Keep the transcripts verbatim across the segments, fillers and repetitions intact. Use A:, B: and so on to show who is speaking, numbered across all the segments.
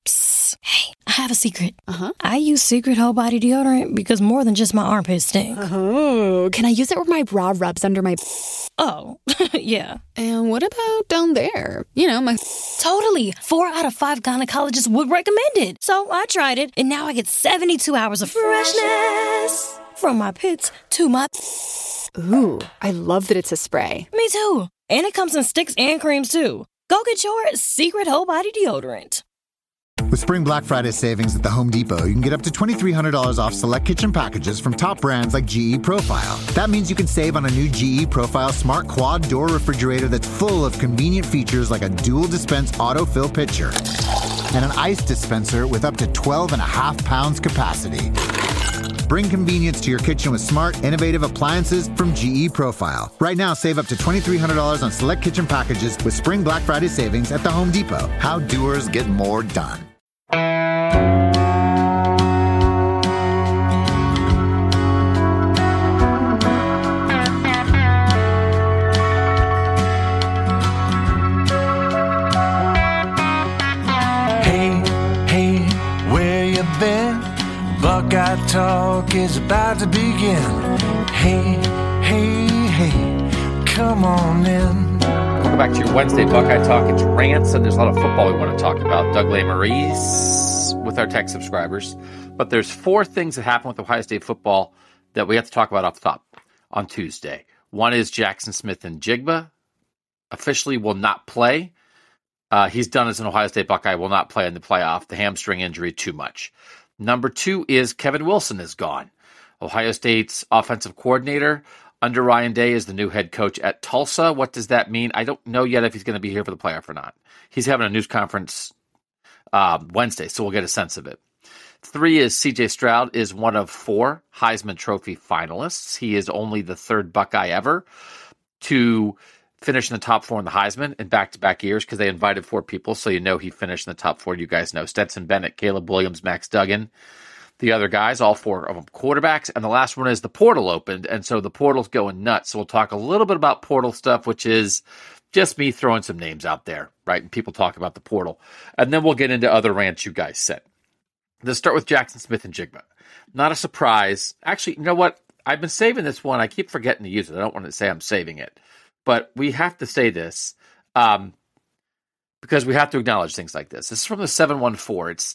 A: Psst. Hey, I have a secret.
B: Uh-huh.
A: I use Secret Whole Body Deodorant because more than just my armpits stink.
B: Oh, can I use it where my bra rubs under my...
A: Oh, yeah.
B: And what about down there? You know, my...
A: Totally. Four out of five gynecologists would recommend it. So I tried it, and now I get seventy-two hours of freshness from my pits to my...
B: Ooh, I love that it's a spray.
A: Me too. And it comes in sticks and creams, too. Go get your Secret Whole Body Deodorant.
C: With Spring Black Friday savings at the Home Depot, you can get up to twenty-three hundred dollars off select kitchen packages from top brands like G E Profile. That means you can save on a new G E Profile Smart Quad Door Refrigerator that's full of convenient features like a dual dispense autofill pitcher and an ice dispenser with up to twelve and a half pounds capacity. Bring convenience to your kitchen with smart, innovative appliances from G E Profile. Right now, save up to twenty-three hundred dollars on select kitchen packages with Spring Black Friday savings at the Home Depot. How doers get more done.
D: Hey, hey, where you been? Buckeye Talk is about to begin. Hey, hey, hey, come on in.
E: Welcome back to your Wednesday Buckeye Talk. It's rants, and there's a lot of football we want to talk about. Doug Lesmerises with our tech subscribers. But there's four things that happened with Ohio State football that we have to talk about off the top on Tuesday. One is Jackson Smith-Njigba officially will not play. Uh, he's done as an Ohio State Buckeye, will not play in the playoff. The hamstring injury, too much. Number two is Kevin Wilson is gone. Ohio State's offensive coordinator under Ryan Day is the new head coach at Tulsa. What does that mean? I don't know yet if he's going to be here for the playoff or not. He's having a news conference uh, Wednesday, so we'll get a sense of it. Three is C J Stroud is one of four Heisman Trophy finalists. He is only the third Buckeye ever to finish in the top four in the Heisman in back-to-back years because they invited four people, so you know he finished in the top four. You guys know Stetson Bennett, Caleb Williams, Max Duggan. The other guys, all four of them quarterbacks. And the last one is the portal opened, and so the portal's going nuts. So we'll talk a little bit about portal stuff, which is just me throwing some names out there, right? And people talk about the portal. And then we'll get into other rants you guys sent. Let's start with Jackson Smith-Njigba. Not a surprise. Actually, you know what? I've been saving this one. I keep forgetting to use it. I don't want to say I'm saving it. But we have to say this um, because we have to acknowledge things like this. This is from the seven one four. It's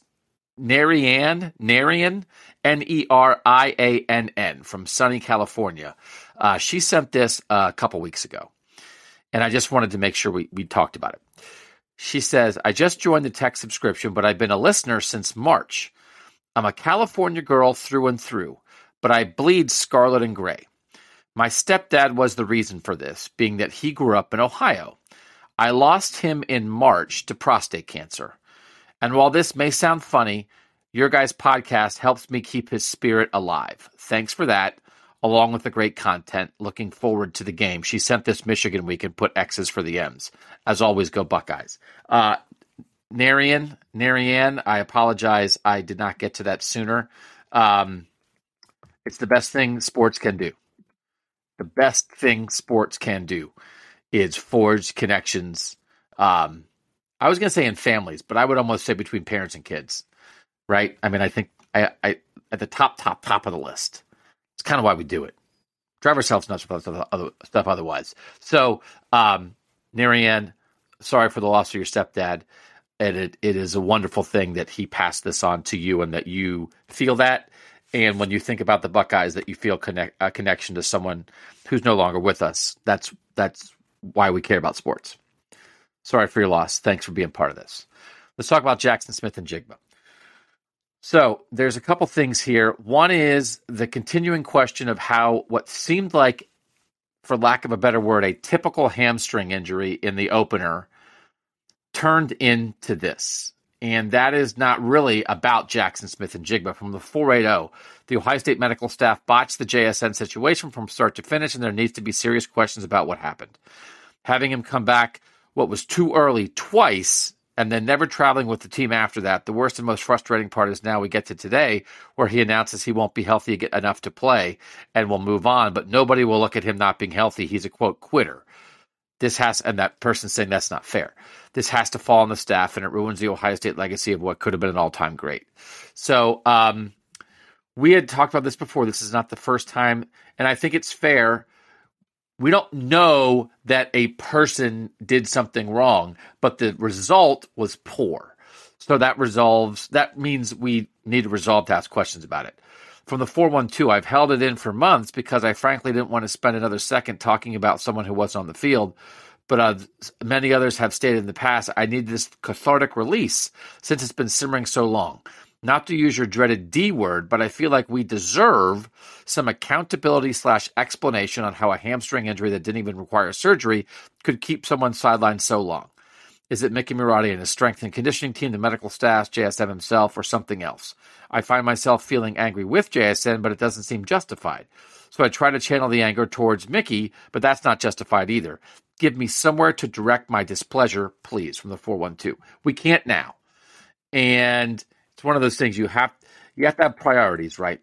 E: Nerian, Nerian, N E R I A N N from sunny California. Uh, she sent this a couple weeks ago, and I just wanted to make sure we, we talked about it. She says, I just joined the tech subscription, but I've been a listener since March. I'm a California girl through and through, but I bleed scarlet and gray. My stepdad was the reason for this, being that he grew up in Ohio. I lost him in March to prostate cancer. And while this may sound funny, your guys' podcast helps me keep his spirit alive. Thanks for that, along with the great content. Looking forward to the game. She sent this Michigan week and put X's for the M's. As always, go Buckeyes. Uh, Narian, Narian, I apologize. I did not get to that sooner. Um, it's the best thing sports can do. The best thing sports can do is forge connections. Um, I was going to say in families, but I would almost say between parents and kids, right? I mean, I think I, I at the top, top, top of the list. It's kind of why we do it. Drive ourselves nuts with other, other stuff otherwise. So, um, Narian, sorry for the loss of your stepdad. And it, it is a wonderful thing that he passed this on to you and that you feel that. And when you think about the Buckeyes, that you feel connect, a connection to someone who's no longer with us. That's that's why we care about sports. Sorry for your loss. Thanks for being part of this. Let's talk about Jackson Smith-Njigba. So there's a couple things here. One is the continuing question of how what seemed like, for lack of a better word, a typical hamstring injury in the opener turned into this. And that is not really about Jackson Smith-Njigba. From the four eighty, the Ohio State medical staff botched the J S N situation from start to finish, and there needs to be serious questions about what happened. Having him come back what was too early twice, and then never traveling with the team after that. The worst and most frustrating part is now we get to today, where he announces he won't be healthy enough to play and will move on, but nobody will look at him not being healthy. He's a, quote, quitter. This has, and that person saying that's not fair. This has to fall on the staff, and it ruins the Ohio State legacy of what could have been an all-time great. So um, we had talked about this before. This is not the first time, and I think it's fair. We don't know that a person did something wrong, but the result was poor. So that resolves. That means we need to resolve to ask questions about it. From the four one two, I've held it in for months because I frankly didn't want to spend another second talking about someone who wasn't on the field. But uh, many others have stated in the past, I need this cathartic release since it's been simmering so long. Not to use your dreaded D word, but I feel like we deserve some accountability slash explanation on how a hamstring injury that didn't even require surgery could keep someone sidelined so long. Is it Mickey Marotti and his strength and conditioning team, the medical staff, J S N himself, or something else? I find myself feeling angry with J S N, but it doesn't seem justified. So I try to channel the anger towards Mickey, but that's not justified either. Give me somewhere to direct my displeasure, please, from the four one two. We can't now. And it's one of those things you have you have to have priorities, right?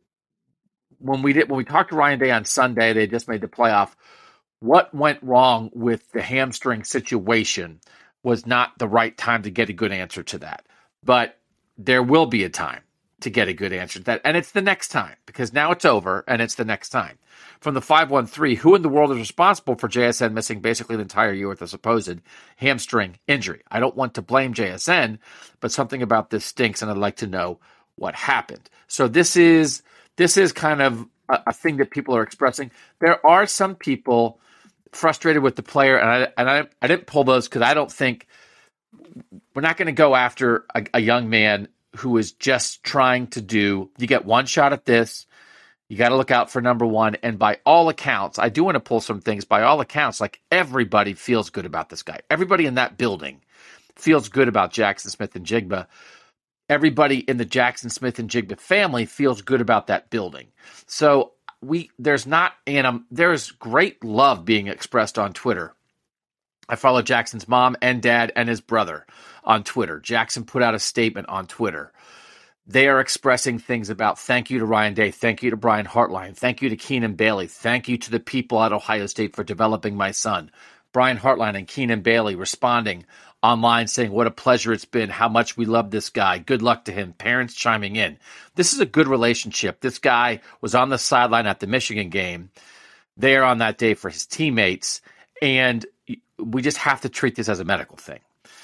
E: When we did when we talked to Ryan Day on Sunday, they just made the playoff. What went wrong with the hamstring situation was not the right time to get a good answer to that. But there will be a time to get a good answer to that. And it's the next time, because now it's over and it's the next time. From the five one three, who in the world is responsible for J S N missing basically the entire year with a supposed hamstring injury? I don't want to blame J S N, but something about this stinks, and I'd like to know what happened. So this is this is kind of a, a thing that people are expressing. There are some people frustrated with the player, and I and I, I didn't pull those because I don't think we're not going to go after a, a young man who is just trying to do. You get one shot at this. You got to look out for number one. And by all accounts, I do want to pull some things. By all accounts, like everybody feels good about this guy. Everybody in that building feels good about Jackson Smith-Njigba. Everybody in the Jackson Smith-Njigba family feels good about that building. So we there's not and um, there's great love being expressed on Twitter. I follow Jackson's mom and dad and his brother on Twitter. Jackson put out a statement on Twitter. They are expressing things about thank you to Ryan Day, thank you to Brian Hartline, thank you to Keenan Bailey, thank you to the people at Ohio State for developing my son. Brian Hartline and Keenan Bailey responding online saying what a pleasure it's been, how much we love this guy, good luck to him, parents chiming in. This is a good relationship. This guy was on the sideline at the Michigan game, there on that day for his teammates, and we just have to treat this as a medical thing.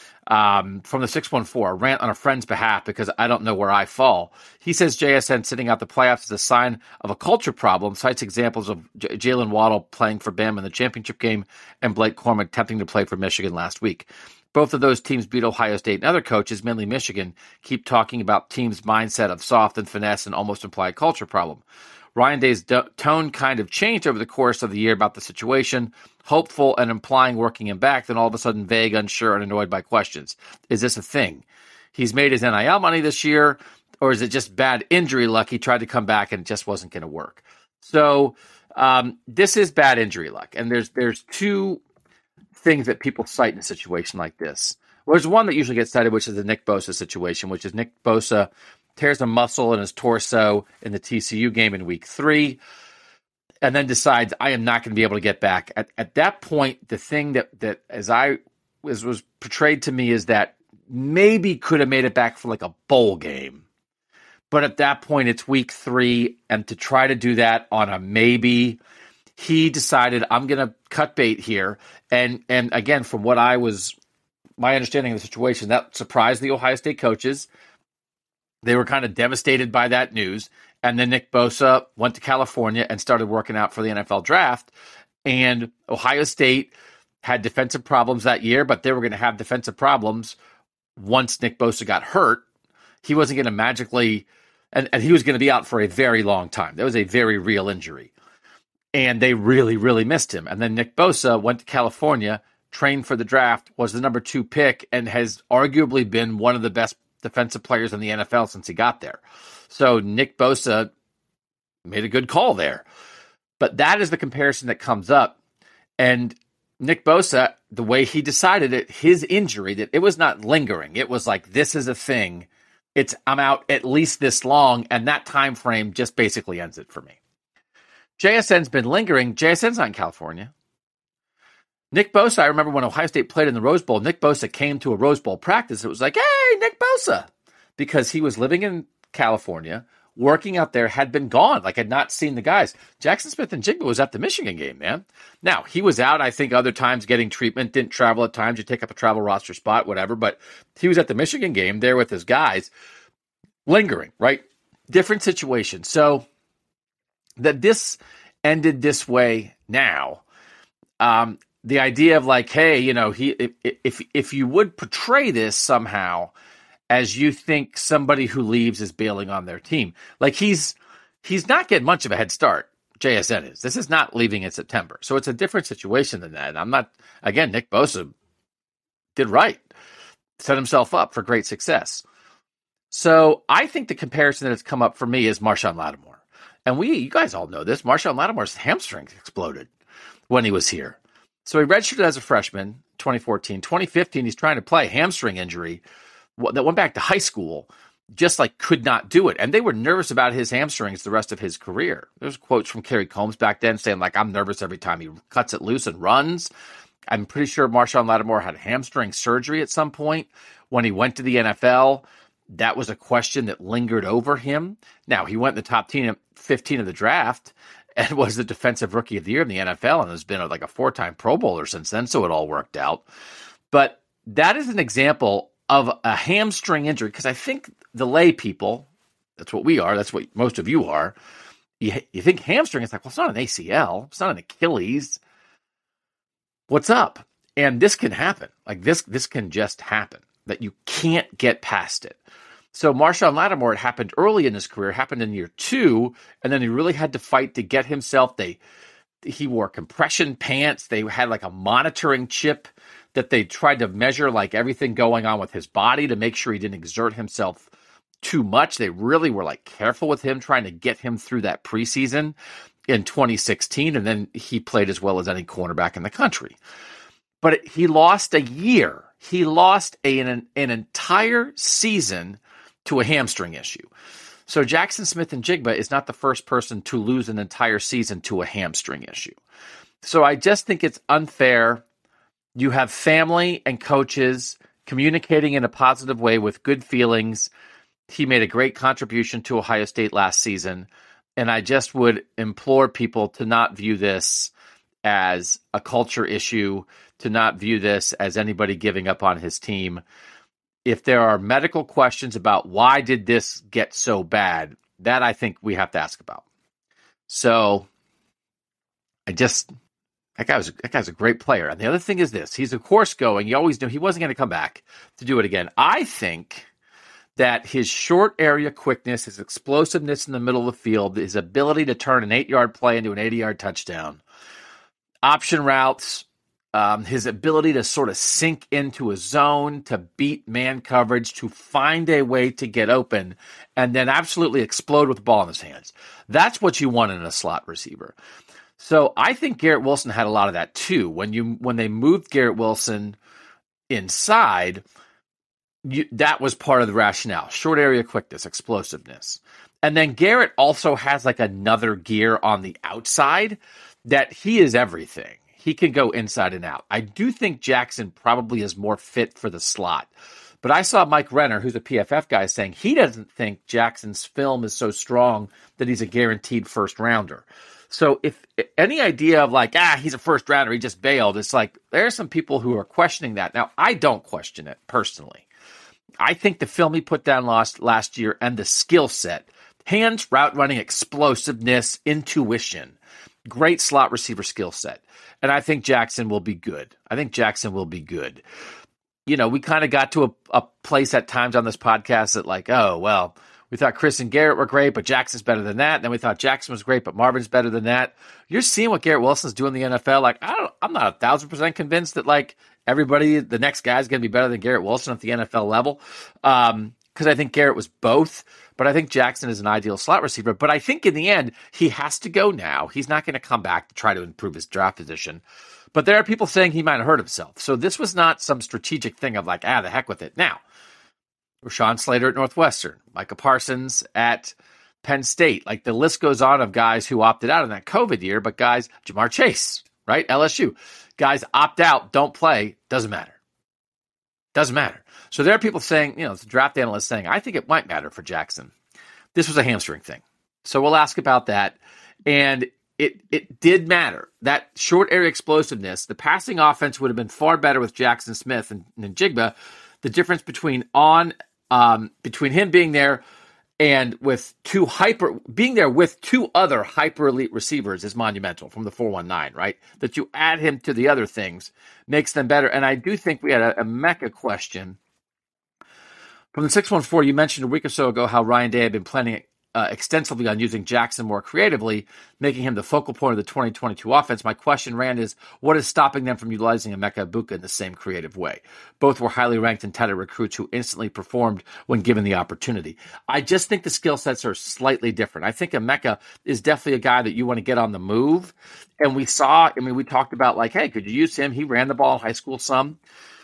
E: Um, from the six one four, a rant on a friend's behalf because I don't know where I fall. He says J S N sitting out the playoffs is a sign of a culture problem, cites examples of J- Jalen Waddle playing for Bama in the championship game and Blake Corman attempting to play for Michigan last week. Both of those teams beat Ohio State, and other coaches, mainly Michigan, keep talking about teams' mindset of soft and finesse and almost imply a culture problem. Ryan Day's do- tone kind of changed over the course of the year about the situation, hopeful and implying working him back, then all of a sudden vague, unsure, and annoyed by questions. Is this a thing? He's made his N I L money this year, or is it just bad injury luck? He tried to come back and it just wasn't going to work. So um, this is bad injury luck, and there's there's two things that people cite in a situation like this. Well, there's one that usually gets cited, which is the Nick Bosa situation, which is Nick Bosa tears a muscle in his torso in the T C U game in week three, and then decides, I am not going to be able to get back. At, at that point, the thing that, that as I was, was portrayed to me is that maybe could have made it back for like a bowl game. But at that point, it's week three, and to try to do that on a maybe, he decided, I'm going to cut bait here. And, and again, from what I was, my understanding of the situation, that surprised the Ohio State coaches. They were kind of devastated by that news. And then Nick Bosa went to California and started working out for the N F L draft. And Ohio State had defensive problems that year, but they were going to have defensive problems once Nick Bosa got hurt. He wasn't going to magically, and, and he was going to be out for a very long time. That was a very real injury. And they really, really missed him. And then Nick Bosa went to California, trained for the draft, was the number two pick, and has arguably been one of the best defensive players in the N F L since he got there. So Nick Bosa made a good call there. But that is the comparison that comes up. And Nick Bosa, the way he decided it, his injury, that it was not lingering. It was like, this is a thing. It's I'm out at least this long, and that time frame just basically ends it for me. J S N's been lingering. J S N's not in California. Nick Bosa, I remember when Ohio State played in the Rose Bowl, Nick Bosa came to a Rose Bowl practice. It was like, hey, Nick Bosa, because he was living in California, working out there, had been gone, like had not seen the guys. Jaxon Smith-Njigba was at the Michigan game, man. Now, he was out, I think, other times getting treatment, didn't travel at times. You take up a travel roster spot, whatever. But he was at the Michigan game there with his guys, lingering, right? Different situation. So that this ended this way now, um, the idea of like, hey, you know, he if, if if you would portray this somehow as you think somebody who leaves is bailing on their team, like he's he's not getting much of a head start. J S N is. This is not leaving in September, so it's a different situation than that. And I'm not. Again, Nick Bosa did right, set himself up for great success. So I think the comparison that has come up for me is Marshon Lattimore, and we, you guys all know this. Marshon Lattimore's hamstrings exploded when he was here. So he redshirted as a freshman, twenty fourteen. twenty fifteen, he's trying to play, hamstring injury that went back to high school, just like could not do it. And they were nervous about his hamstrings the rest of his career. There's quotes from Kerry Combs back then saying, like, I'm nervous every time he cuts it loose and runs. I'm pretty sure Marshon Lattimore had hamstring surgery at some point. When he went to the N F L, that was a question that lingered over him. Now, he went in the top fifteen of the draft and was the defensive rookie of the year in the N F L and has been like a four-time Pro Bowler since then, so it all worked out. But that is an example of a hamstring injury, because I think the lay people, that's what we are, that's what most of you are, you, you think hamstring, it's like, well, it's not an A C L, it's not an Achilles. What's up? And this can happen. Like this, this can just happen, that you can't get past it. So Marshon Lattimore, it happened early in his career, happened in year two, and then he really had to fight to get himself. They he wore compression pants. They had like a monitoring chip that they tried to measure like everything going on with his body to make sure he didn't exert himself too much. They really were like careful with him, trying to get him through that preseason in twenty sixteen, and then he played as well as any cornerback in the country. But he lost a year. He lost a, an, an entire season to a hamstring issue. So Jaxon Smith-Njigba is not the first person to lose an entire season to a hamstring issue. So I just think it's unfair. You have family and coaches communicating in a positive way with good feelings. He made a great contribution to Ohio State last season. And I just would implore people to not view this as a culture issue, to not view this as anybody giving up on his team. If there are medical questions about why did this get so bad, that I think we have to ask about. So I just, that guy was, that guy's a great player. And the other thing is this, he's of course going, you always knew he wasn't going to come back to do it again. I think that his short area quickness, his explosiveness in the middle of the field, his ability to turn an eight-yard play into an eighty-yard touchdown, option routes, Um, his ability to sort of sink into a zone, to beat man coverage, to find a way to get open, and then absolutely explode with the ball in his hands. That's what you want in a slot receiver. So I think Garrett Wilson had a lot of that too. When you when they moved Garrett Wilson inside, you, that was part of the rationale. Short area quickness, explosiveness. And then Garrett also has like another gear on the outside that he is everything. He can go inside and out. I do think Jaxon probably is more fit for the slot. But I saw Mike Renner, who's a P F F guy, saying he doesn't think Jackson's film is so strong that he's a guaranteed first rounder. So if any idea of like, ah, he's a first rounder, he just bailed, it's like there are some people who are questioning that. Now, I don't question it personally. I think the film he put down last, last year and the skill set, hands, route running, explosiveness, intuition, great slot receiver skill set. And I think Jaxon will be good. I think Jaxon will be good. You know, we kind of got to a, a place at times on this podcast that like, oh, well, we thought Chris and Garrett were great, but Jackson's better than that. And then we thought Jaxon was great, but Marvin's better than that. You're seeing what Garrett Wilson's doing in the N F L. Like, I don't, I'm not a thousand percent convinced that like everybody, the next guy is going to be better than Garrett Wilson at the N F L level. Um, because I think Garrett was both. But I think Jaxon is an ideal slot receiver. But I think in the end, he has to go now. He's not going to come back to try to improve his draft position. But there are people saying he might have hurt himself. So this was not some strategic thing of like, ah, the heck with it. Now, Rashawn Slater at Northwestern, Micah Parsons at Penn State. Like the list goes on of guys who opted out in that COVID year. But guys, Jamar Chase, right? L S U. Guys opt out, don't play, doesn't matter. Doesn't matter. So there are people saying, you know, the draft analyst saying, I think it might matter for Jackson. This was a hamstring thing. So we'll ask about that. And it it did matter. That short area explosiveness, the passing offense would have been far better with Jackson Smith and, and Njigba. The difference between on um, between him being there and with two hyper being there with two other hyper elite receivers is monumental from the four one nine, right? That you add him to the other things makes them better. And I do think we had a, a Mecca question from the six one four. You mentioned a week or so ago how Ryan Day had been planning uh, extensively on using Jackson more creatively, making him the focal point of the twenty twenty-two offense. My question, Rand, is what is stopping them from utilizing Emeka Egbuka in the same creative way? Both were highly ranked and touted recruits who instantly performed when given the opportunity. I just think the skill sets are slightly different. I think Emeka is definitely a guy that you want to get on the move. And we saw, I mean, we talked about like, hey, could you use him? He ran the ball in high school some.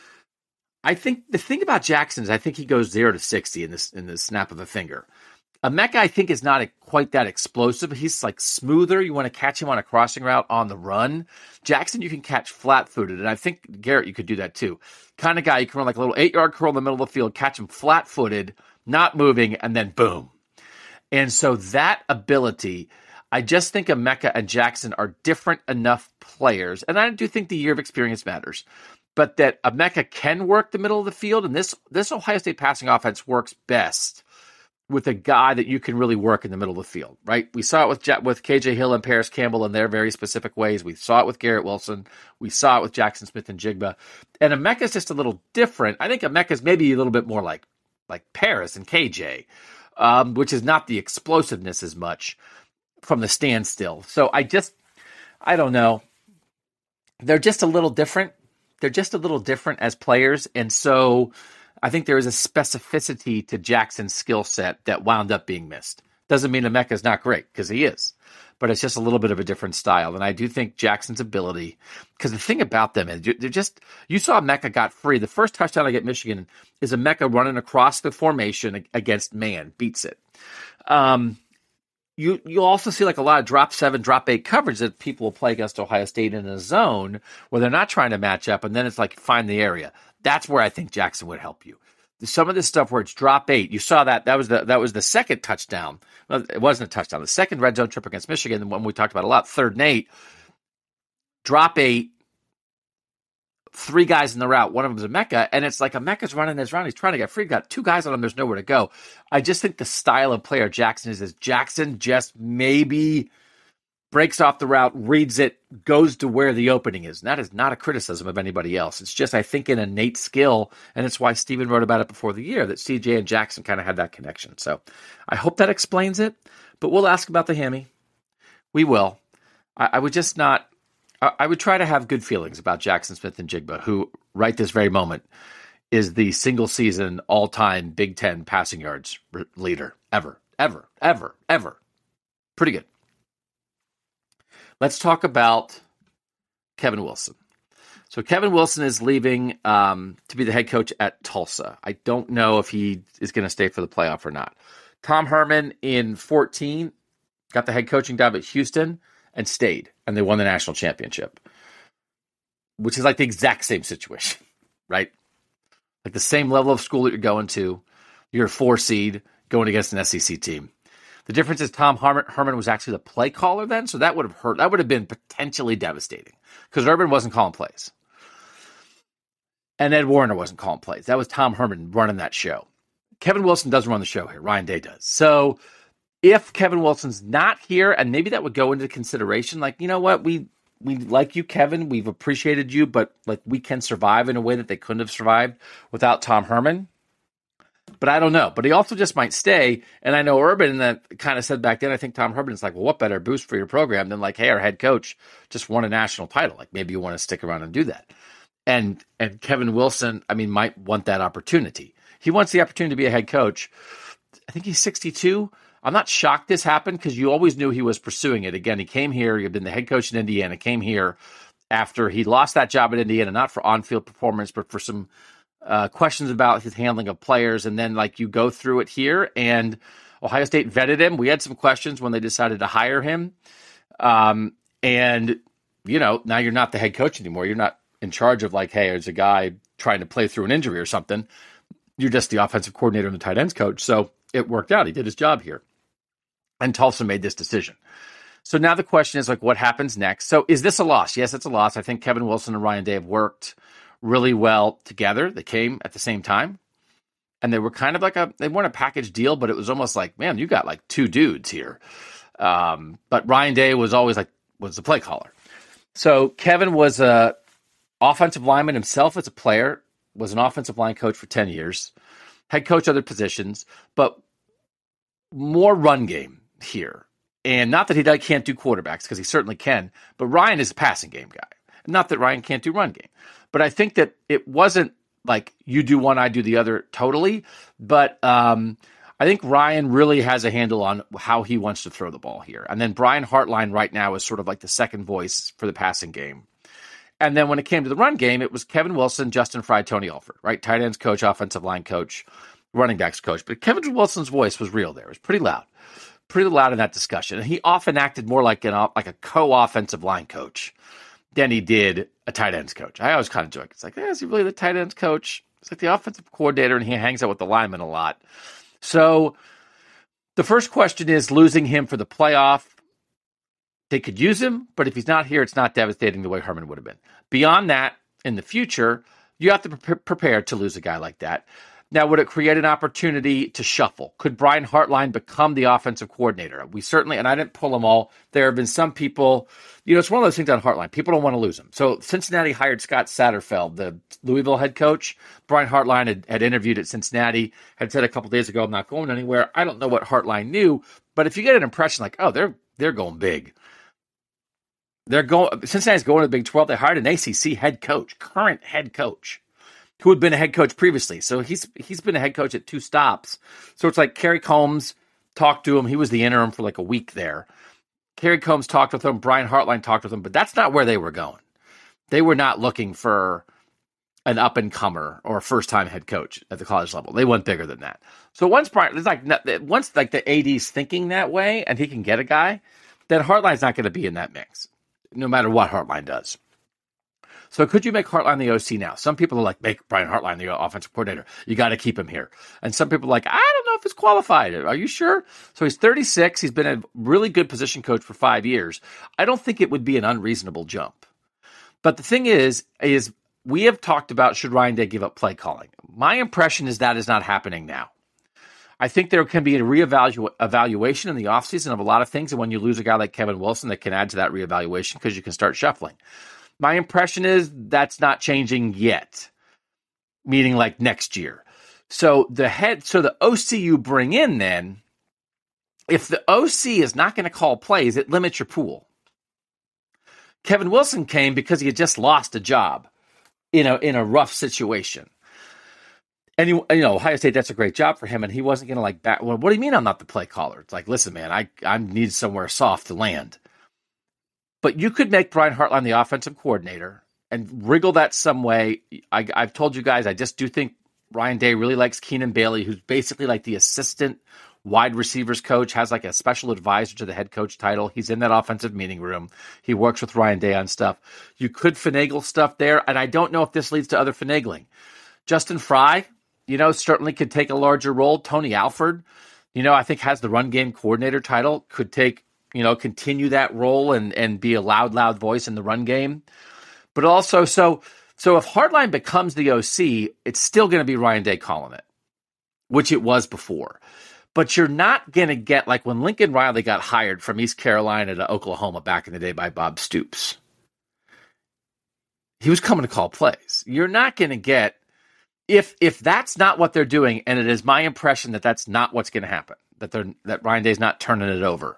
E: I think the thing about Jackson is I think he goes zero to sixty in this in the snap of a finger. Emeka, I think, is not a, quite that explosive. He's like smoother. You want to catch him on a crossing route on the run. Jackson, you can catch flat-footed, and I think Garrett, you could do that too. Kind of guy you can run like a little eight-yard curl in the middle of the field, catch him flat-footed, not moving, and then boom. And so that ability, I just think Emeka and Jackson are different enough players, and I do think the year of experience matters. But that Emeka can work the middle of the field, and this this Ohio State passing offense works best with a guy that you can really work in the middle of the field, right? We saw it with Jet, with K J Hill and Paris Campbell in their very specific ways. We saw it with Garrett Wilson. We saw it with Jackson Smith and Njigba. And Emeka's just a little different. I think Emeka's maybe a little bit more like like Paris and K J, um, which is not the explosiveness as much from the standstill. So I just, I don't know. They're just a little different. They're just a little different as players. And so I think there is a specificity to Jackson's skill set that wound up being missed. Doesn't mean Emeka is not great, because he is. But it's just a little bit of a different style. And I do think Jackson's ability, because the thing about them is they're just, you saw Emeka got free. The first touchdown against Michigan is Emeka running across the formation against man, beats it. Um, You you also see like a lot of drop seven, drop eight coverage that people will play against Ohio State in a zone where they're not trying to match up, and then it's like find the area. That's where I think Jackson would help you. Some of this stuff where it's drop eight, you saw that that was the that was the second touchdown. Well, it wasn't a touchdown. The second red zone trip against Michigan, the one we talked about a lot, third and eight, drop eight. Three guys in the route. One of them is Emeka, and it's like Emeka's running his route. He's trying to get free. Got two guys on him. There's nowhere to go. I just think the style of player Jackson is, is Jackson just maybe breaks off the route, reads it, goes to where the opening is. And that is not a criticism of anybody else. It's just, I think, an innate skill, and it's why Steven wrote about it before the year, that C J and Jackson kind of had that connection. So I hope that explains it, but we'll ask about the hammy. We will. I, I would just not... I would try to have good feelings about Jackson Smith and Njigba, who right this very moment is the single season all-time Big Ten passing yards leader ever, ever, ever, ever. Pretty good. Let's talk about Kevin Wilson. So Kevin Wilson is leaving um, to be the head coach at Tulsa. I don't know if he is going to stay for the playoff or not. Tom Herman in fourteen got the head coaching job at Houston and stayed, and they won the national championship, which is like the exact same situation, right? Like the same level of school that you're going to. You're a four seed going against an S E C team. The difference is Tom Herman was actually the play caller then, so that would have hurt. That would have been potentially devastating because Urban wasn't calling plays. And Ed Warner wasn't calling plays. That was Tom Herman running that show. Kevin Wilson doesn't run the show here. Ryan Day does. So if Kevin Wilson's not here, and maybe that would go into consideration, like, you know what, we we like you, Kevin. We've appreciated you, but like we can survive in a way that they couldn't have survived without Tom Herman. But I don't know. But he also just might stay. And I know Urban that kind of said back then, I think Tom Herman is like, well, what better boost for your program than like, hey, our head coach just won a national title. Like maybe you want to stick around and do that. And and Kevin Wilson, I mean, might want that opportunity. He wants the opportunity to be a head coach. I think he's sixty-two. I'm not shocked this happened because you always knew he was pursuing it. Again, he came here. He had been the head coach in Indiana, came here after he lost that job at Indiana, not for on-field performance, but for some uh, questions about his handling of players. And then, like, you go through it here, and Ohio State vetted him. We had some questions when they decided to hire him. Um, and you know, now you're not the head coach anymore. You're not in charge of like, hey, there's a guy trying to play through an injury or something. You're just the offensive coordinator and the tight ends coach. So it worked out. He did his job here. And Tulsa made this decision. So now the question is like, what happens next? So is this a loss? Yes, it's a loss. I think Kevin Wilson and Ryan Day have worked really well together. They came at the same time. And they were kind of like a, they weren't a package deal, but it was almost like, man, you got like two dudes here. Um, but Ryan Day was always like, was the play caller. So Kevin was a offensive lineman himself as a player, was an offensive line coach for ten years, head coach other positions, but more run game here. And not that he can't do quarterbacks, because he certainly can, but Ryan is a passing game guy. Not that Ryan can't do run game. But I think that it wasn't like you do one, I do the other totally. But um, I think Ryan really has a handle on how he wants to throw the ball here. And then Brian Hartline right now is sort of like the second voice for the passing game. And then when it came to the run game, it was Kevin Wilson, Justin Fry, Tony Alford, right? Tight ends coach, offensive line coach, running backs coach. But Kevin Wilson's voice was real there. It was pretty loud. Pretty loud in that discussion. And he often acted more like an like a co-offensive line coach than he did a tight ends coach. I always kind of joke. It's like, eh, is he really the tight ends coach? It's like the offensive coordinator, and he hangs out with the linemen a lot. So the first question is losing him for the playoff. They could use him, but if he's not here, it's not devastating the way Herman would have been. Beyond that, in the future, you have to pre- prepare to lose a guy like that. Now, would it create an opportunity to shuffle? Could Brian Hartline become the offensive coordinator? We certainly, and I didn't pull them all. There have been some people, you know, it's one of those things on Hartline. People don't want to lose him. So Cincinnati hired Scott Satterfeld, the Louisville head coach. Brian Hartline had, had interviewed at Cincinnati, had said a couple days ago, I'm not going anywhere. I don't know what Hartline knew, but if you get an impression like, oh, they're they're going big. They're going, Cincinnati's going to the Big twelve. They hired an A C C head coach, current head coach, who had been a head coach previously. So he's he's been a head coach at two stops. So it's like Kerry Combs talked to him. He was the interim for like a week there. Kerry Combs talked with him. Brian Hartline talked with him. But that's not where they were going. They were not looking for an up-and-comer or a first-time head coach at the college level. They went bigger than that. So once Brian, it's like once like the A D's thinking that way and he can get a guy, then Hartline's not going to be in that mix, no matter what Hartline does. So could you make Hartline the O C now? Some people are like, make Brian Hartline the offensive coordinator. You got to keep him here. And some people are like, I don't know if it's qualified. Are you sure? So he's thirty-six. He's been a really good position coach for five years. I don't think it would be an unreasonable jump. But the thing is, is we have talked about should Ryan Day give up play calling. My impression is that is not happening now. I think there can be a reevaluation in the offseason of a lot of things. And when you lose a guy like Kevin Wilson, that can add to that reevaluation because you can start shuffling. My impression is that's not changing yet, meaning like next year. So the head, so the O C you bring in then, if the O C is not going to call plays, it limits your pool. Kevin Wilson came because he had just lost a job in a in a rough situation. And, he, you know, Ohio State, that's a great job for him. And he wasn't going to like back. Well, what do you mean I'm not the play caller? It's like, listen, man, I, I need somewhere soft to land. But you could make Brian Hartline the offensive coordinator and wriggle that some way. I, I've told you guys, I just do think Ryan Day really likes Keenan Bailey, who's basically like the assistant wide receivers coach, has like a special advisor to the head coach title. He's in that offensive meeting room. He works with Ryan Day on stuff. You could finagle stuff there, and I don't know if this leads to other finagling. Justin Fry, you know, certainly could take a larger role. Tony Alford, you know, I think has the run game coordinator title, could take, you know, continue that role and, and be a loud, loud voice in the run game. But also, so so if Hartline becomes the O C, it's still going to be Ryan Day calling it, which it was before. But you're not going to get, like when Lincoln Riley got hired from East Carolina to Oklahoma back in the day by Bob Stoops. He was coming to call plays. You're not going to get, if if that's not what they're doing, and it is my impression that that's not what's going to happen, that they're that Ryan Day's not turning it over,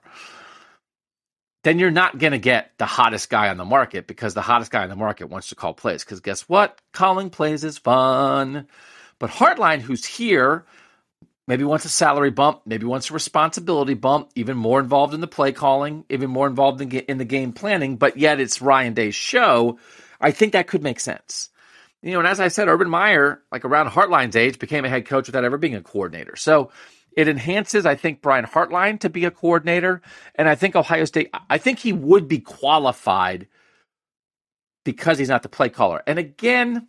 E: then you're not going to get the hottest guy on the market, because the hottest guy on the market wants to call plays. Because guess what? Calling plays is fun. But Hartline, who's here, maybe wants a salary bump, maybe wants a responsibility bump, even more involved in the play calling, even more involved in, in the game planning, but yet it's Ryan Day's show. I think that could make sense. You know, and as I said, Urban Meyer, like around Hartline's age, became a head coach without ever being a coordinator. So it enhances, I think, Brian Hartline to be a coordinator. And I think Ohio State, I think he would be qualified because he's not the play caller. And again,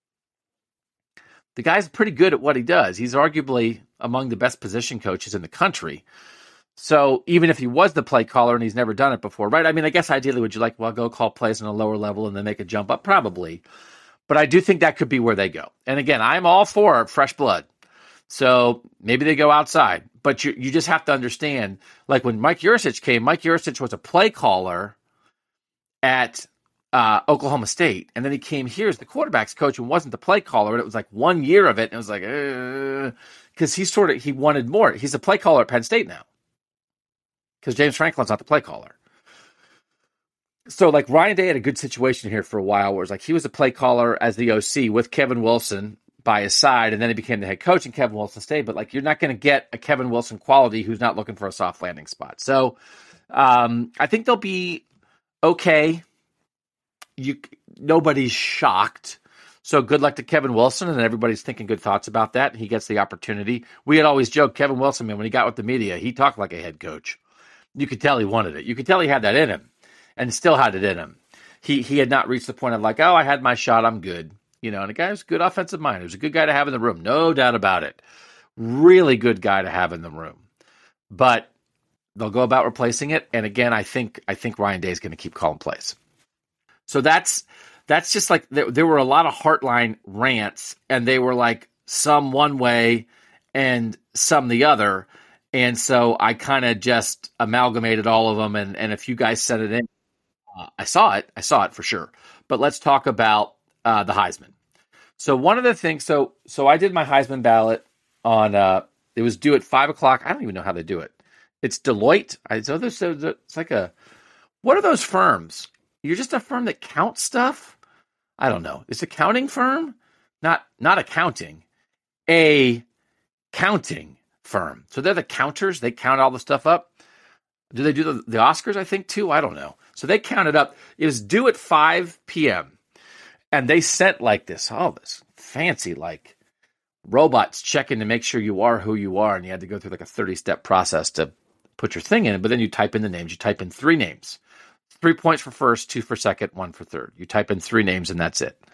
E: the guy's pretty good at what he does. He's arguably among the best position coaches in the country. So even if he was the play caller and he's never done it before, right? I mean, I guess ideally, would you like, well, go call plays on a lower level and then make a jump up? Probably. But I do think that could be where they go. And again, I'm all for fresh blood. So maybe they go outside. But you you just have to understand, like when Mike Yurcich came, Mike Yurcich was a play caller at uh, Oklahoma State. And then he came here as the quarterback's coach and wasn't the play caller. And it was like one year of it. And it was like, because he sort of, he wanted more. He's a play caller at Penn State now. Because James Franklin's not the play caller. So, like, Ryan Day had a good situation here for a while where it was like he was a play caller as the O C with Kevin Wilson by his side, and then he became the head coach, and Kevin Wilson stayed. But, like, you're not going to get a Kevin Wilson quality who's not looking for a soft landing spot. So, um, I think they'll be okay. You Nobody's shocked. So, good luck to Kevin Wilson, and everybody's thinking good thoughts about that, and he gets the opportunity. We had always joked, Kevin Wilson, man, when he got with the media, he talked like a head coach. You could tell he wanted it. You could tell he had that in him. And still had it in him. He he had not reached the point of like, oh, I had my shot, I'm good. You know, and a guy who's a good offensive mind. He was a good guy to have in the room, no doubt about it. Really good guy to have in the room. But they'll go about replacing it. And again, I think I think Ryan Day is going to keep calling plays. So that's that's just like there, there were a lot of Heartline rants, and they were like some one way and some the other. And so I kind of just amalgamated all of them, and, and if you guys sent it in, uh, I saw it. I saw it for sure. But let's talk about uh, the Heisman. So one of the things, so so I did my Heisman ballot on, uh, it was due at five o'clock. I don't even know how they do it. It's Deloitte. I, so there's, it's like a, what are those firms? You're just a firm that counts stuff? I don't know. It's a counting firm? Not not accounting. A counting firm. So they're the counters. They count all the stuff up. Do they do the, the Oscars, I think, too? I don't know. So they counted up. It was due at five p.m. And they sent like this, oh, this fancy, like, robots checking to make sure you are who you are. And you had to go through like a thirty-step process to put your thing in. But then you type in the names. You type in three names. Three points for first, two for second, one for third. You type in three names, and that's it.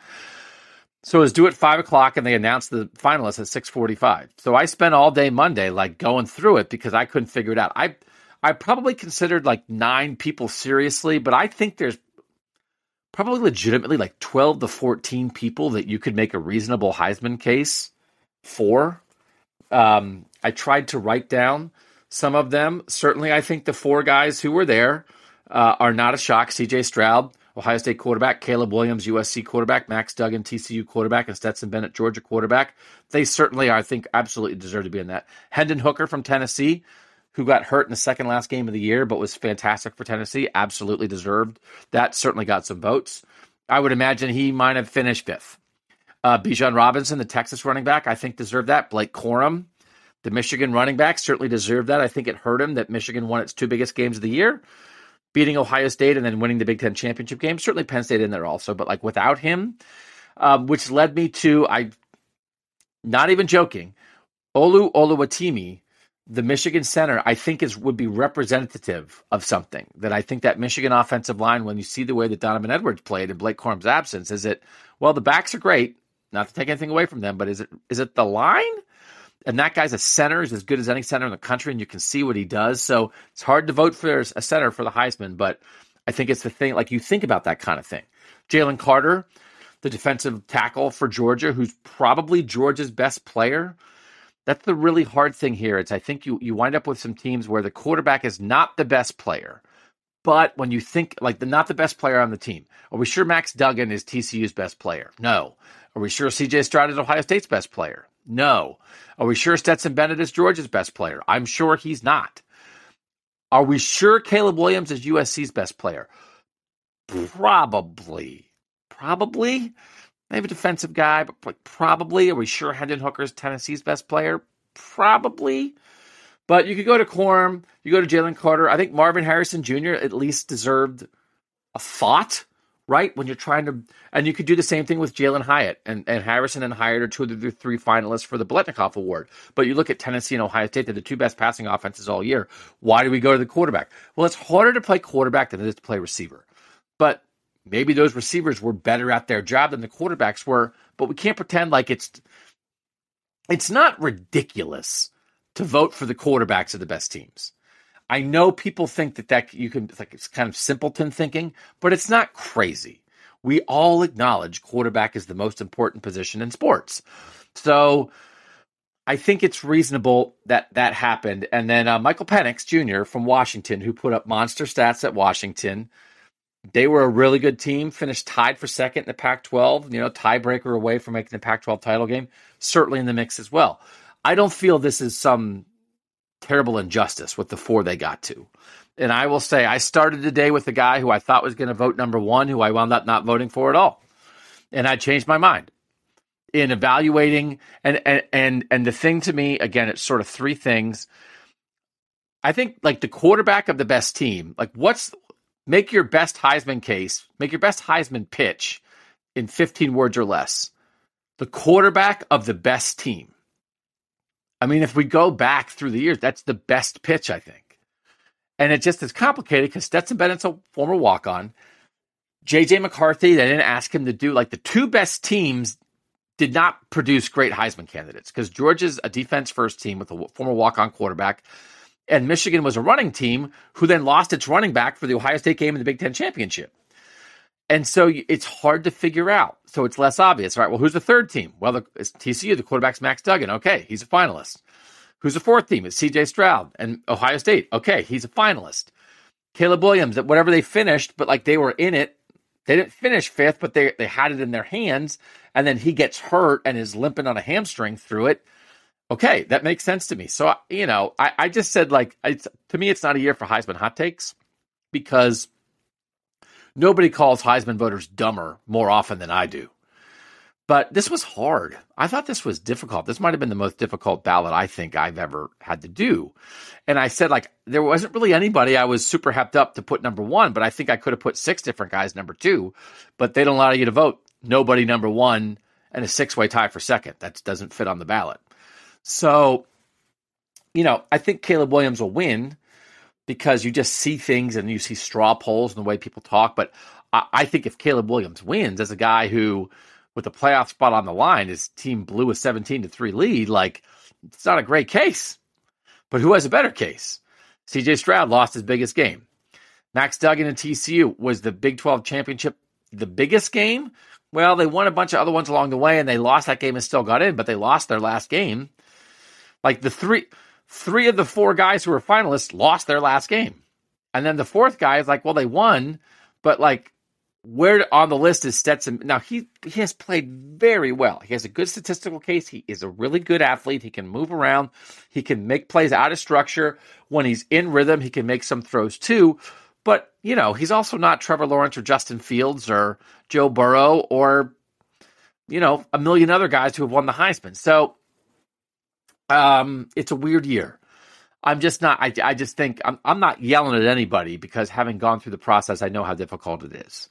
E: So it was due at five o'clock, and they announced the finalists at six forty-five. So I spent all day Monday, like, going through it because I couldn't figure it out. I I probably considered, like, nine people seriously, but I think there's probably legitimately, like, twelve to fourteen people that you could make a reasonable Heisman case for. Um, I tried to write down some of them. Certainly, I think the four guys who were there uh, are not a shock. C J Stroud, Ohio State quarterback, Caleb Williams, U S C quarterback, Max Duggan, T C U quarterback, and Stetson Bennett, Georgia quarterback. They certainly, I think, absolutely deserve to be in that. Hendon Hooker from Tennessee, who got hurt in the second last game of the year, but was fantastic for Tennessee, absolutely deserved. That certainly got some votes. I would imagine he might have finished fifth. Uh, Bijan Robinson, the Texas running back, I think deserved that. Blake Corum, the Michigan running back, certainly deserved that. I think it hurt him that Michigan won its two biggest games of the year, beating Ohio State and then winning the Big Ten championship game. Certainly Penn State in there also, but like without him, um, which led me to, I, not even joking, Olu Oluwatimi, the Michigan center, I think is would be representative of something. That I think that Michigan offensive line, when you see the way that Donovan Edwards played in Blake Corum's absence, is it, well, the backs are great, not to take anything away from them, but is it is it the line? And that guy's a center, is as good as any center in the country, and you can see what he does. So it's hard to vote for a center for the Heisman, but I think it's the thing, like you think about that kind of thing. Jalen Carter, the defensive tackle for Georgia, who's probably Georgia's best player. That's the really hard thing here. It's I think you you wind up with some teams where the quarterback is not the best player. But when you think, like, the not the best player on the team, are we sure Max Duggan is T C U's best player? No. Are we sure C J Stroud is Ohio State's best player? No. Are we sure Stetson Bennett is Georgia's best player? I'm sure he's not. Are we sure Caleb Williams is U S C's best player? Probably. Probably. Maybe a defensive guy, but like probably. Are we sure Hendon Hooker is Tennessee's best player? Probably. But you could go to Corum, you go to Jalen Carter. I think Marvin Harrison Junior at least deserved a thought, right? When you're trying to, and you could do the same thing with Jalen Hyatt. And, and Harrison and Hyatt are two of the three finalists for the Biletnikoff Award. But you look at Tennessee and Ohio State, they're the two best passing offenses all year. Why do we go to the quarterback? Well, it's harder to play quarterback than it is to play receiver. But maybe those receivers were better at their job than the quarterbacks were, but we can't pretend like it's it's not ridiculous to vote for the quarterbacks of the best teams. I know people think that, that you can, it's like it's kind of simpleton thinking, but it's not crazy. We all acknowledge quarterback is the most important position in sports. So I think it's reasonable that that happened. And then uh, Michael Penix Junior from Washington, who put up monster stats at Washington. They were a really good team, finished tied for second in the Pac twelve, you know, tiebreaker away from making the Pac twelve title game, certainly in the mix as well. I don't feel this is some terrible injustice with the four they got to. And I will say, I started the day with a guy who I thought was going to vote number one, who I wound up not voting for at all. And I changed my mind in evaluating. And, and, and, and the thing to me, again, it's sort of three things. I think like the quarterback of the best team, like what's, make your best Heisman case, make your best Heisman pitch in fifteen words or less. The quarterback of the best team. I mean, if we go back through the years, that's the best pitch, I think. And it just is complicated because Stetson Bennett's a former walk-on. J J McCarthy, they didn't ask him to do, like the two best teams did not produce great Heisman candidates because Georgia's a defense-first team with a former walk-on quarterback, and Michigan was a running team who then lost its running back for the Ohio State game in the Big Ten Championship. And so it's hard to figure out. So it's less obvious. All right, well, who's the third team? Well, the, it's T C U, the quarterback's Max Duggan. Okay, he's a finalist. Who's the fourth team? It's C J Stroud and Ohio State. Okay, he's a finalist. Caleb Williams, whatever they finished, but like they were in it. They didn't finish fifth, but they, they had it in their hands. And then he gets hurt and is limping on a hamstring through it. Okay, that makes sense to me. So, you know, I, I just said like, it's, to me, it's not a year for Heisman hot takes because nobody calls Heisman voters dumber more often than I do. But this was hard. I thought this was difficult. This might have been the most difficult ballot I think I've ever had to do. And I said, like, there wasn't really anybody I was super hepped up to put number one, but I think I could have put six different guys number two. But they don't allow you to vote nobody number one and a six-way tie for second. That doesn't fit on the ballot. So, you know, I think Caleb Williams will win because you just see things and you see straw polls and the way people talk. But I, I think if Caleb Williams wins as a guy who, with the playoff spot on the line, his team blew a seventeen to three lead, like, it's not a great case. But who has a better case? C J Stroud lost his biggest game. Max Duggan and T C U was the Big twelve championship the biggest game? Well, they won a bunch of other ones along the way, and they lost that game and still got in, but they lost their last game. Like the three, three of the four guys who were finalists lost their last game. And then the fourth guy is like, well, they won, but like, where on the list is Stetson? Now, he, he has played very well. He has a good statistical case. He is a really good athlete. He can move around. He can make plays out of structure. When he's in rhythm, he can make some throws too. But, you know, he's also not Trevor Lawrence or Justin Fields or Joe Burrow or, you know, a million other guys who have won the Heisman. So um, it's a weird year. I'm just not, I, I just think, I'm, I'm not yelling at anybody because having gone through the process, I know how difficult it is.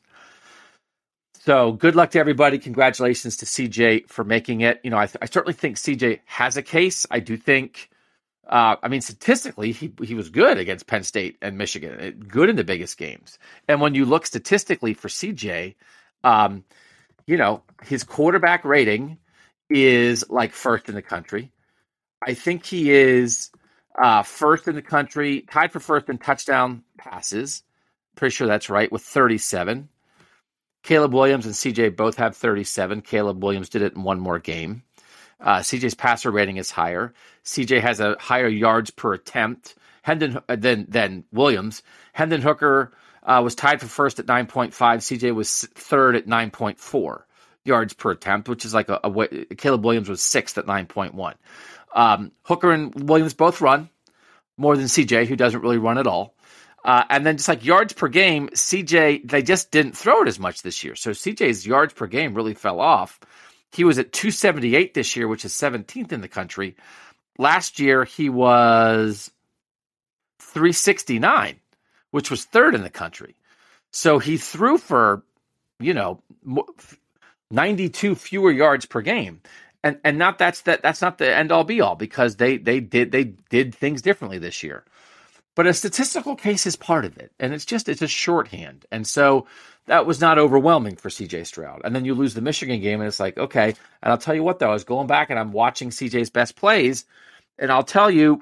E: So good luck to everybody. Congratulations to C J for making it. You know, I, th- I certainly think C J has a case. I do think, uh, I mean, statistically, he he was good against Penn State and Michigan, good in the biggest games. And when you look statistically for C J, um, you know, his quarterback rating is like first in the country. I think he is uh, first in the country, tied for first in touchdown passes. Pretty sure that's right, with thirty-seven. Caleb Williams and C J both have thirty-seven. Caleb Williams did it in one more game. Uh, C J's passer rating is higher. C J has a higher yards per attempt Hendon, uh, than, than Williams. Hendon Hooker uh, was tied for first at nine point five. C J was third at nine point four yards per attempt, which is like a, a Caleb Williams was sixth at nine point one. Um, Hooker and Williams both run more than C J, who doesn't really run at all. Uh, and then just like yards per game, C J, they just didn't throw it as much this year. So C J's yards per game really fell off. He was at two seventy-eight this year, which is seventeenth in the country. Last year, he was three sixty-nine, which was third in the country. So he threw for, you know, ninety-two fewer yards per game. And and not that's that that's not the end all be all because they they did they did things differently this year. But a statistical case is part of it. And it's just, it's a shorthand. And so that was not overwhelming for C J Stroud. And then you lose the Michigan game and it's like, okay. And I'll tell you what, though, I was going back and I'm watching C J's best plays. And I'll tell you,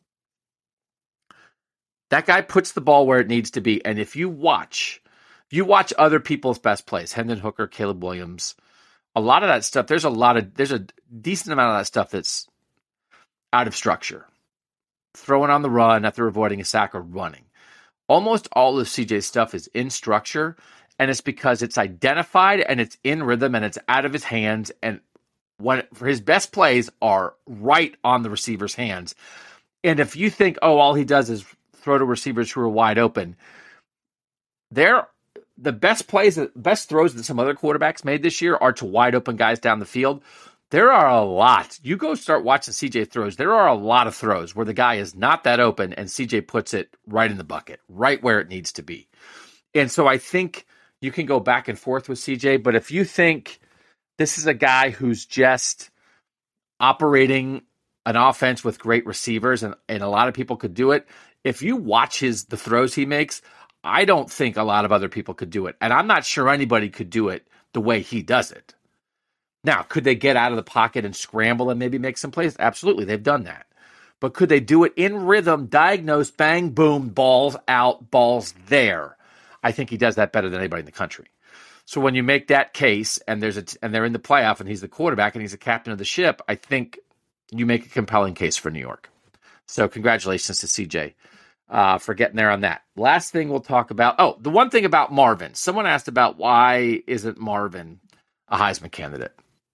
E: that guy puts the ball where it needs to be. And if you watch, if you watch other people's best plays, Hendon Hooker, Caleb Williams, a lot of that stuff, there's a lot of, there's a decent amount of that stuff that's out of structure. Throwing on the run after avoiding a sack or running. Almost all of C J's stuff is in structure, and it's because it's identified and it's in rhythm and it's out of his hands. And when for his best plays are right on the receiver's hands. And if you think, oh, all he does is throw to receivers who are wide open, they're the best plays, the best throws that some other quarterbacks made this year are to wide open guys down the field. There are a lot. You go start watching C J throws. There are a lot of throws where the guy is not that open and C J puts it right in the bucket, right where it needs to be. And so I think you can go back and forth with C J, but if you think this is a guy who's just operating an offense with great receivers and, and a lot of people could do it, if you watch his the throws he makes, I don't think a lot of other people could do it. And I'm not sure anybody could do it the way he does it. Now, could they get out of the pocket and scramble and maybe make some plays? Absolutely, they've done that. But could they do it in rhythm, diagnose, bang, boom, balls out, balls there? I think he does that better than anybody in the country. So when you make that case and there's a, and they're in the playoff and he's the quarterback and he's the captain of the ship, I think you make a compelling case for New York. So congratulations to C J uh, for getting there on that. Last thing we'll talk about. Oh, the one thing about Marvin. Someone asked about why isn't Marvin a Heisman candidate?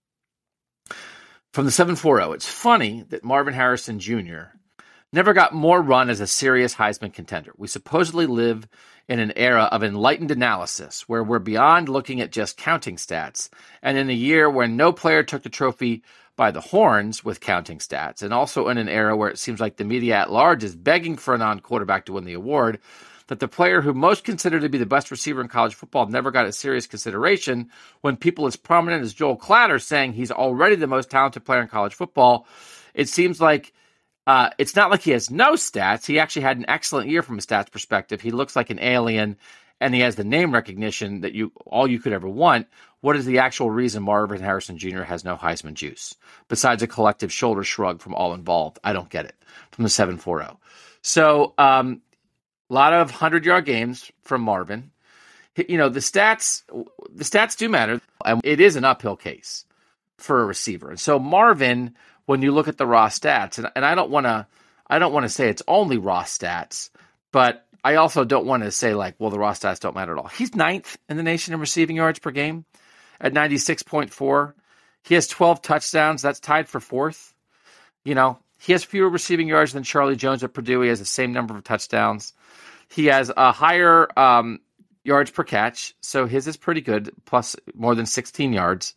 E: From the seven forty, it's funny that Marvin Harrison Junior never got more run as a serious Heisman contender. We supposedly live in an era of enlightened analysis where we're beyond looking at just counting stats, and in a year when no player took the trophy by the horns with counting stats, and also in an era where it seems like the media at large is begging for a non-quarterback to win the award, that the player who most considered to be the best receiver in college football never got a serious consideration when people as prominent as Joel Klatt are saying he's already the most talented player in college football. It seems like uh, it's not like he has no stats. He actually had an excellent year from a stats perspective. He looks like an alien, and he has the name recognition that you all you could ever want. What is the actual reason Marvin Harrison Junior has no Heisman juice? Besides a collective shoulder shrug from all involved. I don't get it. From the seven forty. So, um, a lot of hundred-yard games from Marvin. You know, the stats the stats do matter, and it is an uphill case for a receiver. And so Marvin, when you look at the raw stats, and, and I don't want to I don't want to say it's only raw stats, but I also don't want to say like, well, the raw stats don't matter at all. He's ninth in the nation in receiving yards per game at ninety-six point four. He has twelve touchdowns. That's tied for fourth. You know, he has fewer receiving yards than Charlie Jones at Purdue. He has the same number of touchdowns. He has a higher um, yards per catch, so his is pretty good, plus more than sixteen yards.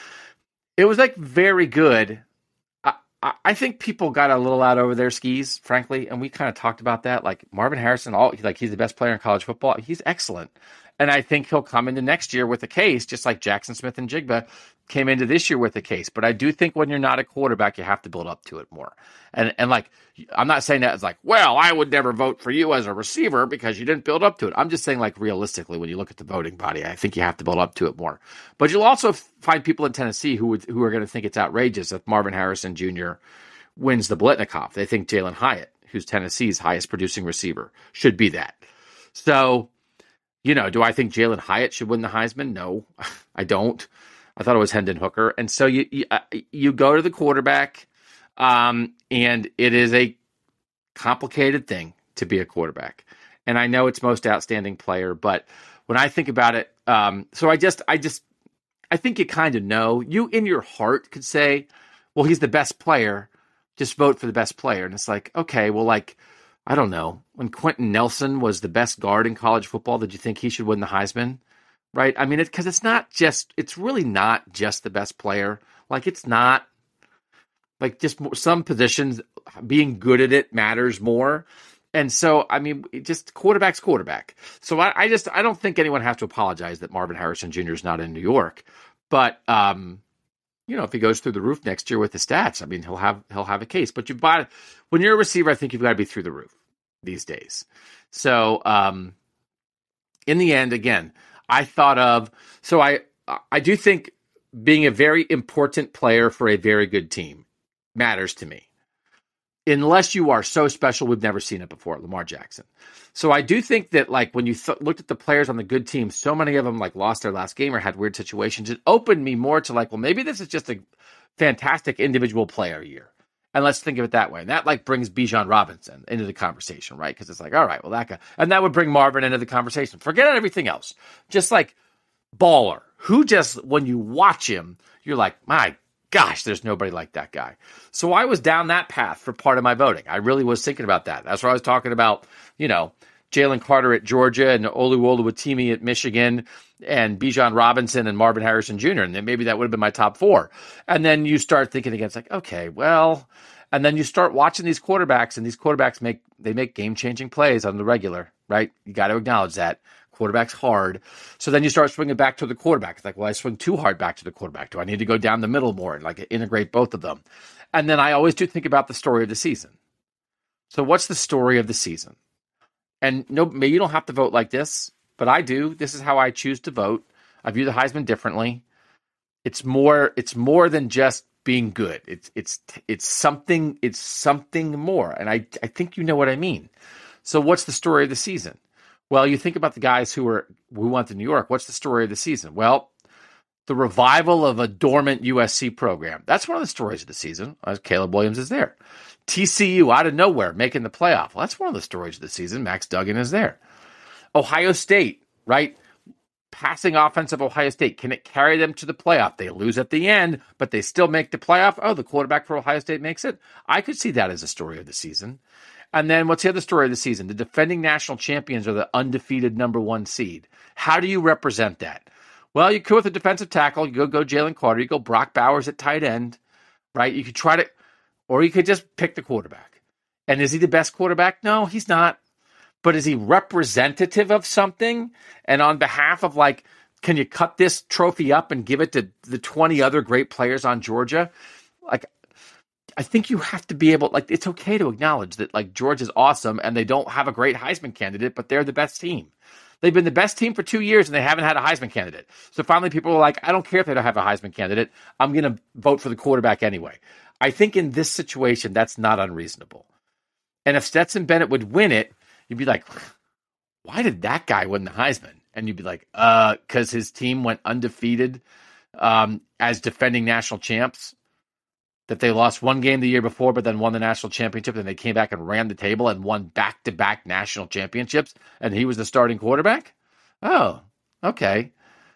E: It was like very good. I, I, I think people got a little out over their skis, frankly, and we kind of talked about that. Like Marvin Harrison, all like he's the best player in college football. He's excellent, and I think he'll come into next year with a case, just like Jackson Smith and Jigba came into this year with a case. But I do think when you're not a quarterback, you have to build up to it more. And and like, I'm not saying that as like, well, I would never vote for you as a receiver because you didn't build up to it. I'm just saying like realistically, when you look at the voting body, I think you have to build up to it more. But you'll also find people in Tennessee who would who are going to think it's outrageous if Marvin Harrison Junior wins the Biletnikoff. They think Jalen Hyatt, who's Tennessee's highest producing receiver, should be that. So, you know, do I think Jalen Hyatt should win the Heisman? No, I don't. I thought it was Hendon Hooker. And so you you, you go to the quarterback, um, and it is a complicated thing to be a quarterback. And I know it's most outstanding player, but when I think about it, um, so I just, I just, I think you kind of know. You in your heart could say, well, he's the best player. Just vote for the best player. And it's like, okay, well, like, I don't know. When Quentin Nelson was the best guard in college football, did you think he should win the Heisman? Right? I mean, it's because it's not just, it's really not just the best player. Like, it's not, like, just some positions, being good at it matters more. And so, I mean, just quarterback's quarterback. So I, I just, I don't think anyone has to apologize that Marvin Harrison Junior is not in New York. But, um, you know, if he goes through the roof next year with the stats, I mean, he'll have, he'll have a case. But you buy, when you're a receiver, I think you've got to be through the roof. these days. So um, in the end, again, I thought of, so I, I do think being a very important player for a very good team matters to me. Unless you are so special, we've never seen it before, Lamar Jackson. So I do think that, like, when you th- looked at the players on the good team, so many of them, like, lost their last game or had weird situations. It opened me more to, like, well, maybe this is just a fantastic individual player year. And let's think of it that way. And that, like, brings Bijan Robinson into the conversation, right? Because it's like, all right, well, that guy. And that would bring Marvin into the conversation. Forget everything else. Just, like, baller. Who just, when you watch him, you're like, my gosh, there's nobody like that guy. So I was down that path for part of my voting. I really was thinking about that. That's where I was talking about, you know, Jalen Carter at Georgia and Oluwolowatimi at Michigan and Bijan Robinson and Marvin Harrison Junior And then maybe that would have been my top four. And then you start thinking again, it's like, okay, well, and then you start watching these quarterbacks, and these quarterbacks make, they make game-changing plays on the regular, right? You got to acknowledge that. Quarterback's hard. So then you start swinging back to the quarterback. It's like, well, I swing too hard back to the quarterback. Do I need to go down the middle more and like integrate both of them? And then I always do think about the story of the season. So what's the story of the season? And no, maybe you don't have to vote like this, but I do. This is how I choose to vote. I view the Heisman differently. It's more, it's more than just being good. It's, it's, it's something, it's something more. And I, I think you know what I mean. So what's the story of the season? Well, you think about the guys who were who went to New York. What's the story of the season? Well, the revival of a dormant U S C program. That's one of the stories of the season. As Caleb Williams is there. T C U out of nowhere making the playoff. Well, that's one of the stories of the season. Max Duggan is there. Ohio State, right? Passing offense of Ohio State. Can it carry them to the playoff? They lose at the end, but they still make the playoff. Oh, the quarterback for Ohio State makes it. I could see that as a story of the season. And then what's the other story of the season? The defending national champions are the undefeated number one seed. How do you represent that? Well, you could with a defensive tackle. You go go Jalen Carter. You go Brock Bowers at tight end, right? You could try to, or you could just pick the quarterback. And is he the best quarterback? No, he's not. But is he representative of something? And on behalf of, like, can you cut this trophy up and give it to the twenty other great players on Georgia? Like, I think you have to be able, like, it's okay to acknowledge that, like, Georgia's awesome and they don't have a great Heisman candidate, but they're the best team. They've been the best team for two years and they haven't had a Heisman candidate. So finally people are like, I don't care if they don't have a Heisman candidate. I'm going to vote for the quarterback anyway. I think in this situation, that's not unreasonable. And if Stetson Bennett would win it, you'd be like, why did that guy win the Heisman? And you'd be like, uh, because his team went undefeated um, as defending national champs. That they lost one game the year before, but then won the national championship, and they came back and ran the table and won back-to-back national championships, and he was the starting quarterback? Oh, okay.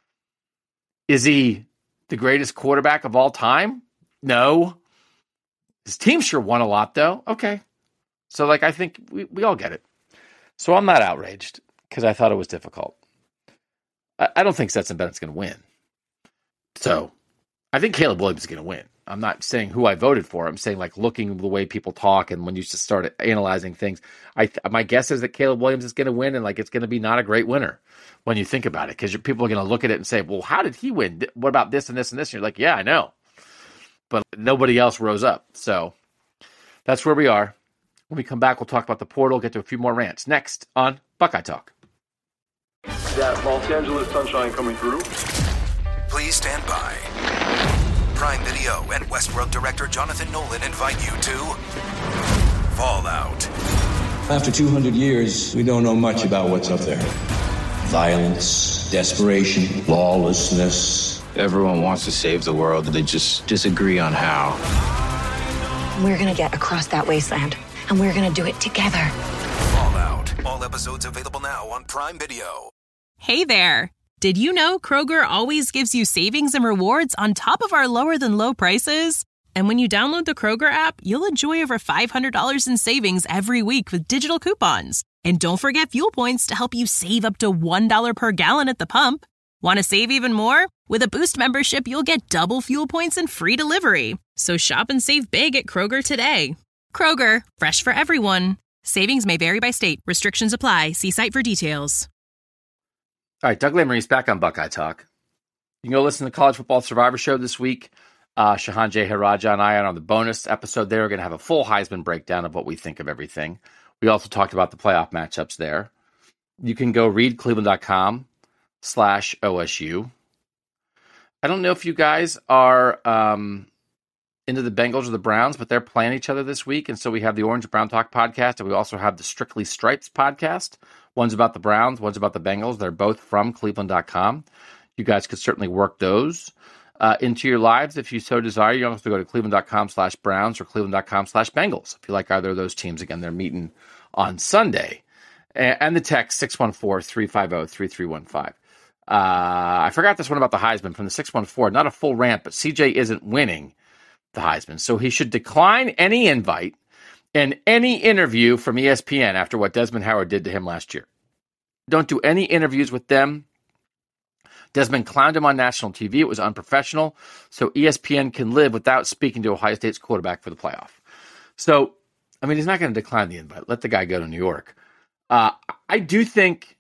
E: Is he the greatest quarterback of all time? No. His team sure won a lot, though. Okay. So, like, I think we, we all get it. So I'm not outraged because I thought it was difficult. I, I don't think Stetson Bennett's going to win. So I think Caleb Williams is going to win. I'm not saying who I voted for. I'm saying, like, looking the way people talk and when you just start analyzing things, I th- my guess is that Caleb Williams is going to win, and, like, it's going to be not a great winner when you think about it, because people are going to look at it and say, well, how did he win? What about this and this and this? And you're like, yeah, I know. But nobody else rose up. So that's where we are. When we come back, we'll talk about the portal, get to a few more rants. Next on Buckeye Talk.
F: That Los Angeles sunshine coming through.
G: Please stand by. Prime Video and Westworld director Jonathan Nolan invite you to Fallout.
H: After two hundred years, we don't know much about what's up there. Violence, desperation, lawlessness.
I: Everyone wants to save the world, they just disagree on how.
J: We're gonna get across that wasteland, and we're gonna do it together.
G: Fallout. All episodes available now on Prime Video.
K: Hey there. Did you know Kroger always gives you savings and rewards on top of our lower-than-low prices? And when you download the Kroger app, you'll enjoy over five hundred dollars in savings every week with digital coupons. And don't forget fuel points to help you save up to one dollar per gallon at the pump. Want to save even more? With a Boost membership, you'll get double fuel points and free delivery. So shop and save big at Kroger today. Kroger, fresh for everyone. Savings may vary by state. Restrictions apply. See site for details.
E: All right, Doug Lesmerises back on Buckeye Talk. You can go listen to the College Football Survivor Show this week. Uh, Shahan J. Haraja and I are on the bonus episode there. We're going to have a full Heisman breakdown of what we think of everything. We also talked about the playoff matchups there. You can go read cleveland.com slash OSU. I don't know if you guys are um, into the Bengals or the Browns, but they're playing each other this week. And so we have the Orange and Brown Talk podcast, and we also have the Strictly Stripes podcast. One's about the Browns, one's about the Bengals. They're both from cleveland dot com. You guys could certainly work those uh, into your lives if you so desire. You don't have to go to cleveland.com slash Browns or cleveland.com slash Bengals. If you like either of those teams, again, they're meeting on Sunday. And the text six one four, three five zero, three three one five. Uh, I forgot this one about the Heisman from the six one four. Not a full rant, but C J isn't winning the Heisman. So he should decline any invite and any interview from E S P N after what Desmond Howard did to him last year. Don't do any interviews with them. Desmond clowned him on national T V. It was unprofessional. So E S P N can live without speaking to Ohio State's quarterback for the playoff. So, I mean, he's not going to decline the invite. Let the guy go to New York. Uh, I do think,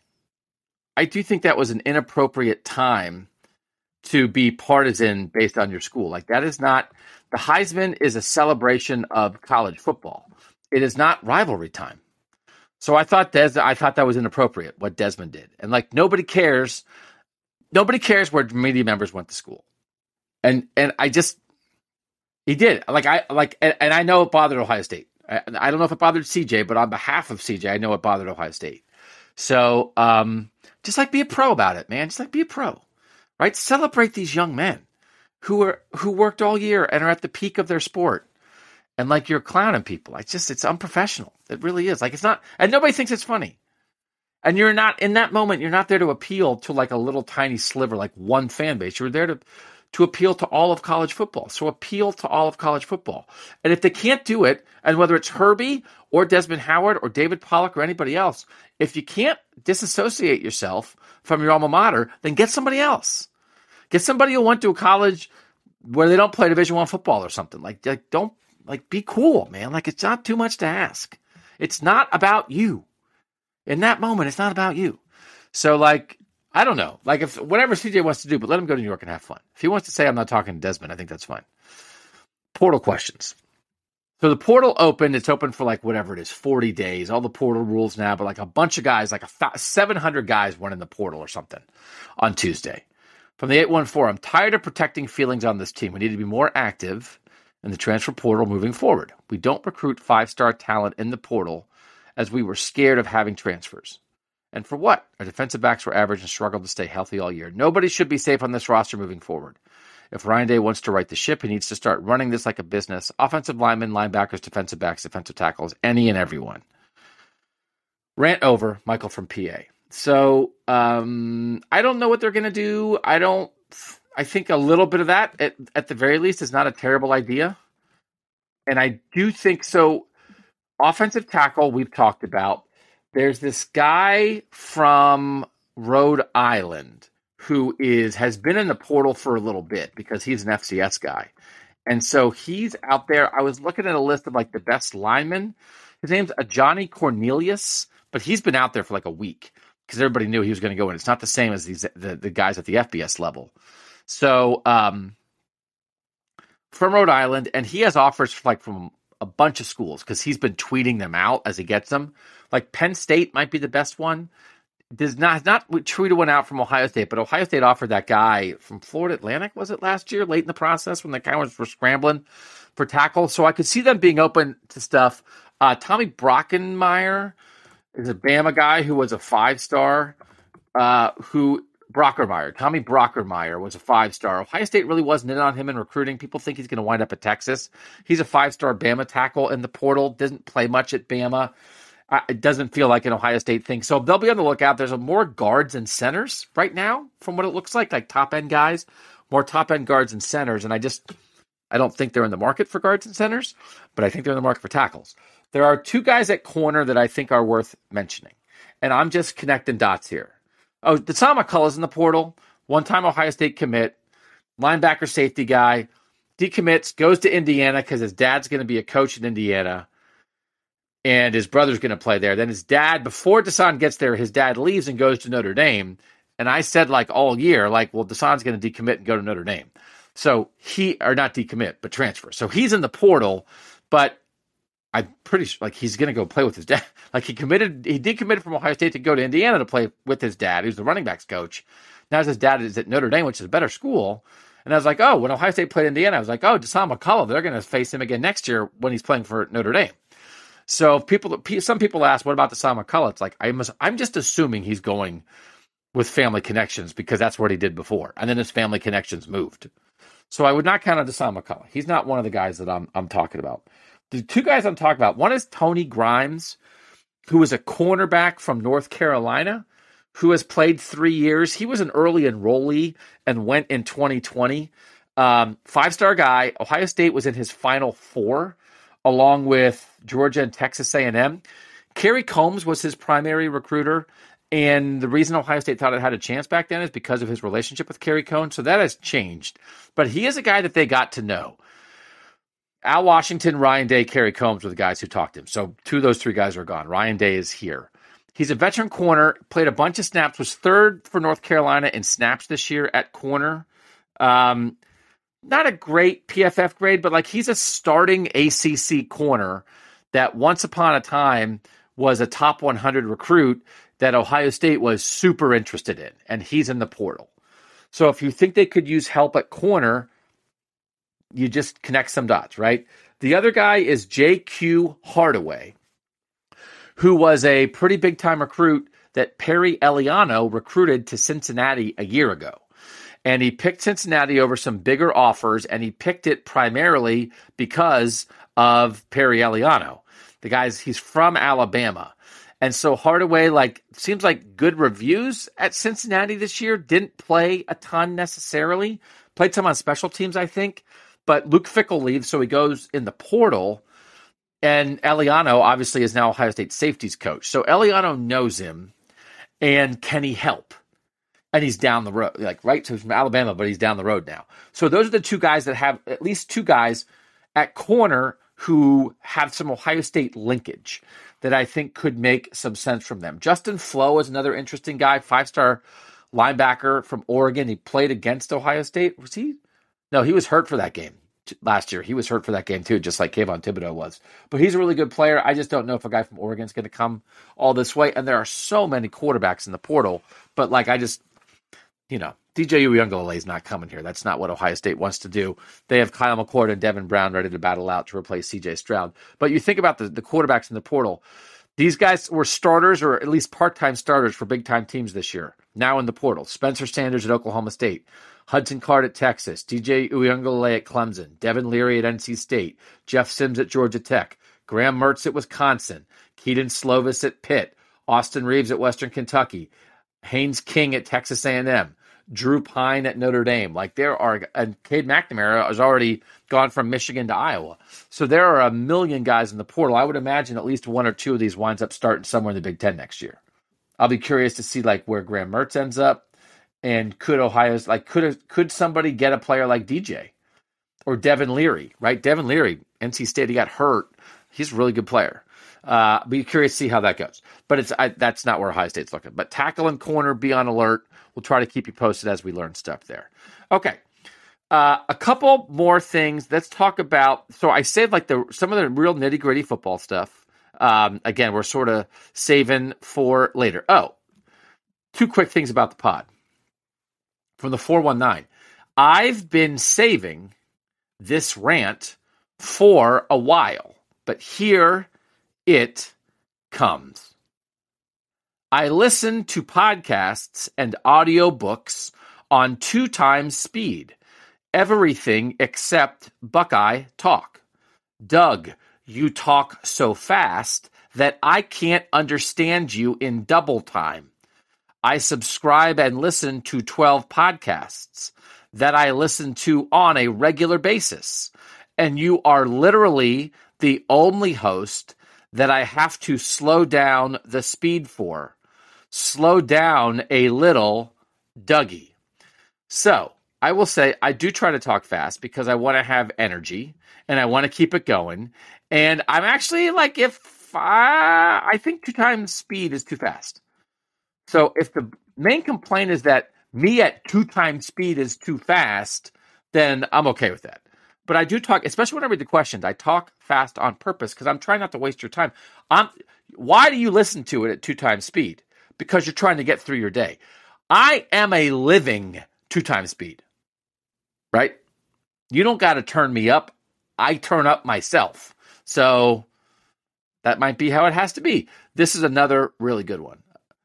E: I do think that was an inappropriate time to be partisan based on your school. Like that is not, the Heisman is a celebration of college football. It is not rivalry time. So I thought Des, I thought that was inappropriate what Desmond did. And like nobody cares, nobody cares where media members went to school. And and I just, he did. Like I like, and, and I know it bothered Ohio State. I, I don't know if it bothered C J, but on behalf of C J, I know it bothered Ohio State. So um, just like be a pro about it, man. Just like be a pro, right? Celebrate these young men who are who worked all year and are at the peak of their sport. And like you're clowning people. It's just, it's unprofessional. It really is. Like it's not, and nobody thinks it's funny. And you're not, in that moment, you're not there to appeal to like a little tiny sliver, like one fan base. You're there to, to appeal to all of college football. So appeal to all of college football. And if they can't do it, and whether it's Herbie or Desmond Howard or David Pollock or anybody else, if you can't disassociate yourself from your alma mater, then get somebody else. Get somebody who went to a college where they don't play Division One football or something. Like, like don't, Like, be cool, man. Like, it's not too much to ask. It's not about you. In that moment, it's not about you. So, like, I don't know. Like, if whatever C J wants to do, but let him go to New York and have fun. If he wants to say, I'm not talking to Desmond, I think that's fine. Portal questions. So the portal opened. It's open for, like, whatever it is, forty days. All the portal rules now, but, like, a bunch of guys, like, a seven hundred guys went in the portal or something on Tuesday. From the eight one four, I'm tired of protecting feelings on this team. We need to be more active in the transfer portal moving forward. We don't recruit five-star talent in the portal as we were scared of having transfers. And for what? Our defensive backs were average and struggled to stay healthy all year. Nobody should be safe on this roster moving forward. If Ryan Day wants to right the ship, he needs to start running this like a business. Offensive linemen, linebackers, defensive backs, defensive tackles, any and everyone. Rant over, Michael from P A. So um, I don't know what they're going to do. I don't... I think a little bit of that, at, at the very least, is not a terrible idea. And I do think so. Offensive tackle, we've talked about. There's this guy from Rhode Island who is has been in the portal for a little bit because he's an F C S guy. And so he's out there. I was looking at a list of like the best linemen. His name's Johnny Cornelius, but he's been out there for like a week because everybody knew he was going to go in. It's not the same as these the, the guys at the F B S level. So, um, from Rhode Island, and he has offers for, like from a bunch of schools because he's been tweeting them out as he gets them. Like Penn State might be the best one. Does not not tweeted one out from Ohio State, but Ohio State offered that guy from Florida Atlantic, was it last year, late in the process when the Cowboys were scrambling for tackle. So I could see them being open to stuff. Uh, Tommy Brockenmeyer is a Bama guy who was a five star, uh, who. Brockermeyer. Tommy Brockermeyer was a five-star. Ohio State really wasn't in on him in recruiting. People think he's going to wind up at Texas. He's a five-star Bama tackle in the portal. Doesn't play much at Bama. Uh, it doesn't feel like an Ohio State thing. So they'll be on the lookout. There's a more guards and centers right now from what it looks like, like top-end guys, more top-end guards and centers. And I just, I don't think they're in the market for guards and centers, but I think they're in the market for tackles. There are two guys at corner that I think are worth mentioning. And I'm just connecting dots here. Oh, Dasan McCullough's in the portal. One-time Ohio State commit. Linebacker safety guy. Decommits, goes to Indiana because his dad's going to be a coach in Indiana. And his brother's going to play there. Then his dad, before Dasan gets there, his dad leaves and goes to Notre Dame. And I said like all year, like, well, Dasan's going to decommit and go to Notre Dame. So he, or not decommit, but transfer. So he's in the portal. But I'm pretty sure like he's going to go play with his dad. Like he committed, he did commit from Ohio State to go to Indiana to play with his dad, who's the running backs coach. Now his dad is at Notre Dame, which is a better school. And I was like, oh, when Ohio State played Indiana, I was like, oh, Deshaun McCullough, they're going to face him again next year when he's playing for Notre Dame. So people, some people ask, what about Deshaun McCullough? It's like, I'm, I'm just assuming he's going with family connections because that's what he did before. And then his family connections moved. So I would not count on Deshaun McCullough. He's not one of the guys that I'm I'm talking about. The two guys I'm talking about, one is Tony Grimes, who is a cornerback from North Carolina, who has played three years. He was an early enrollee and went in twenty twenty. Um, five-star guy. Ohio State was in his final four, along with Georgia and Texas A and M. Kerry Combs was his primary recruiter, and the reason Ohio State thought it had a chance back then is because of his relationship with Kerry Combs, so that has changed. But he is a guy that they got to know. Al Washington, Ryan Day, Kerry Combs were the guys who talked to him. So two of those three guys are gone. Ryan Day is here. He's a veteran corner, played a bunch of snaps, was third for North Carolina in snaps this year at corner. Um, not a great P F F grade, but like he's a starting A C C corner that once upon a time was a top one hundred recruit that Ohio State was super interested in, and he's in the portal. So if you think they could use help at corner, you just connect some dots, right? The other guy is J Q Hardaway, who was a pretty big-time recruit that Perry Eliano recruited to Cincinnati a year ago. And he picked Cincinnati over some bigger offers, and he picked it primarily because of Perry Eliano. The guy's, he's from Alabama. And so Hardaway, like, seems like good reviews at Cincinnati this year. Didn't play a ton necessarily. Played some on special teams, I think. But Luke Fickell leaves, so he goes in the portal. And Eliano, obviously, is now Ohio State safeties coach. So Eliano knows him. And can he help? And he's down the road. Like, right? So he's from Alabama, but he's down the road now. So those are the two guys that have, at least two guys at corner who have some Ohio State linkage that I think could make some sense from them. Justin Flo is another interesting guy, five-star linebacker from Oregon. He played against Ohio State. Was he? No, he was hurt for that game last year. He was hurt for that game too, just like Kayvon Thibodeau was. But he's a really good player. I just don't know if a guy from Oregon is going to come all this way. And there are so many quarterbacks in the portal. But like I just, you know, D J Uiagalelei is not coming here. That's not what Ohio State wants to do. They have Kyle McCord and Devin Brown ready to battle out to replace C J Stroud. But you think about the, the quarterbacks in the portal. These guys were starters or at least part-time starters for big-time teams this year. Now in the portal. Spencer Sanders at Oklahoma State. Hudson Card at Texas. D J Uiagalelei at Clemson. Devin Leary at N C State. Jeff Sims at Georgia Tech. Graham Mertz at Wisconsin. Keaton Slovis at Pitt. Austin Reeves at Western Kentucky. Haynes King at Texas A and M. Drew Pine at Notre Dame. Like there are, and Cade McNamara has already gone from Michigan to Iowa. So there are a million guys in the portal. I would imagine at least one or two of these winds up starting somewhere in the Big Ten next year. I'll be curious to see like where Graham Mertz ends up, and could Ohio's like could could somebody get a player like D J or Devin Leary? Right, Devin Leary, N C State, he got hurt. He's a really good player. Uh, be curious to see how that goes. But it's I, that's not where Ohio State's looking. But tackle and corner, be on alert. We'll try to keep you posted as we learn stuff there. Okay. Uh, a couple more things. Let's talk about, so I saved like the some of the real nitty gritty football stuff. Um, again, we're sort of saving for later. Oh, two quick things about the pod from the four one nine. I've been saving this rant for a while, but here it comes. I listen to podcasts and audiobooks on two times speed. Everything except Buckeye Talk. Doug, you talk so fast that I can't understand you in double time. I subscribe and listen to twelve podcasts that I listen to on a regular basis. And you are literally the only host that I have to slow down the speed for. Slow down a little, Dougie. So, I will say I do try to talk fast because I want to have energy and I want to keep it going. And I'm actually like, if I, I think two times speed is too fast. So if the main complaint is that me at two times speed is too fast, then I'm okay with that. But I do talk, especially when I read the questions, I talk fast on purpose because I'm trying not to waste your time. I'm, why do you listen to it at two times speed? Because you're trying to get through your day. I am a living two times speed, right? You don't got to turn me up. I turn up myself. So that might be how it has to be. This is another really good one.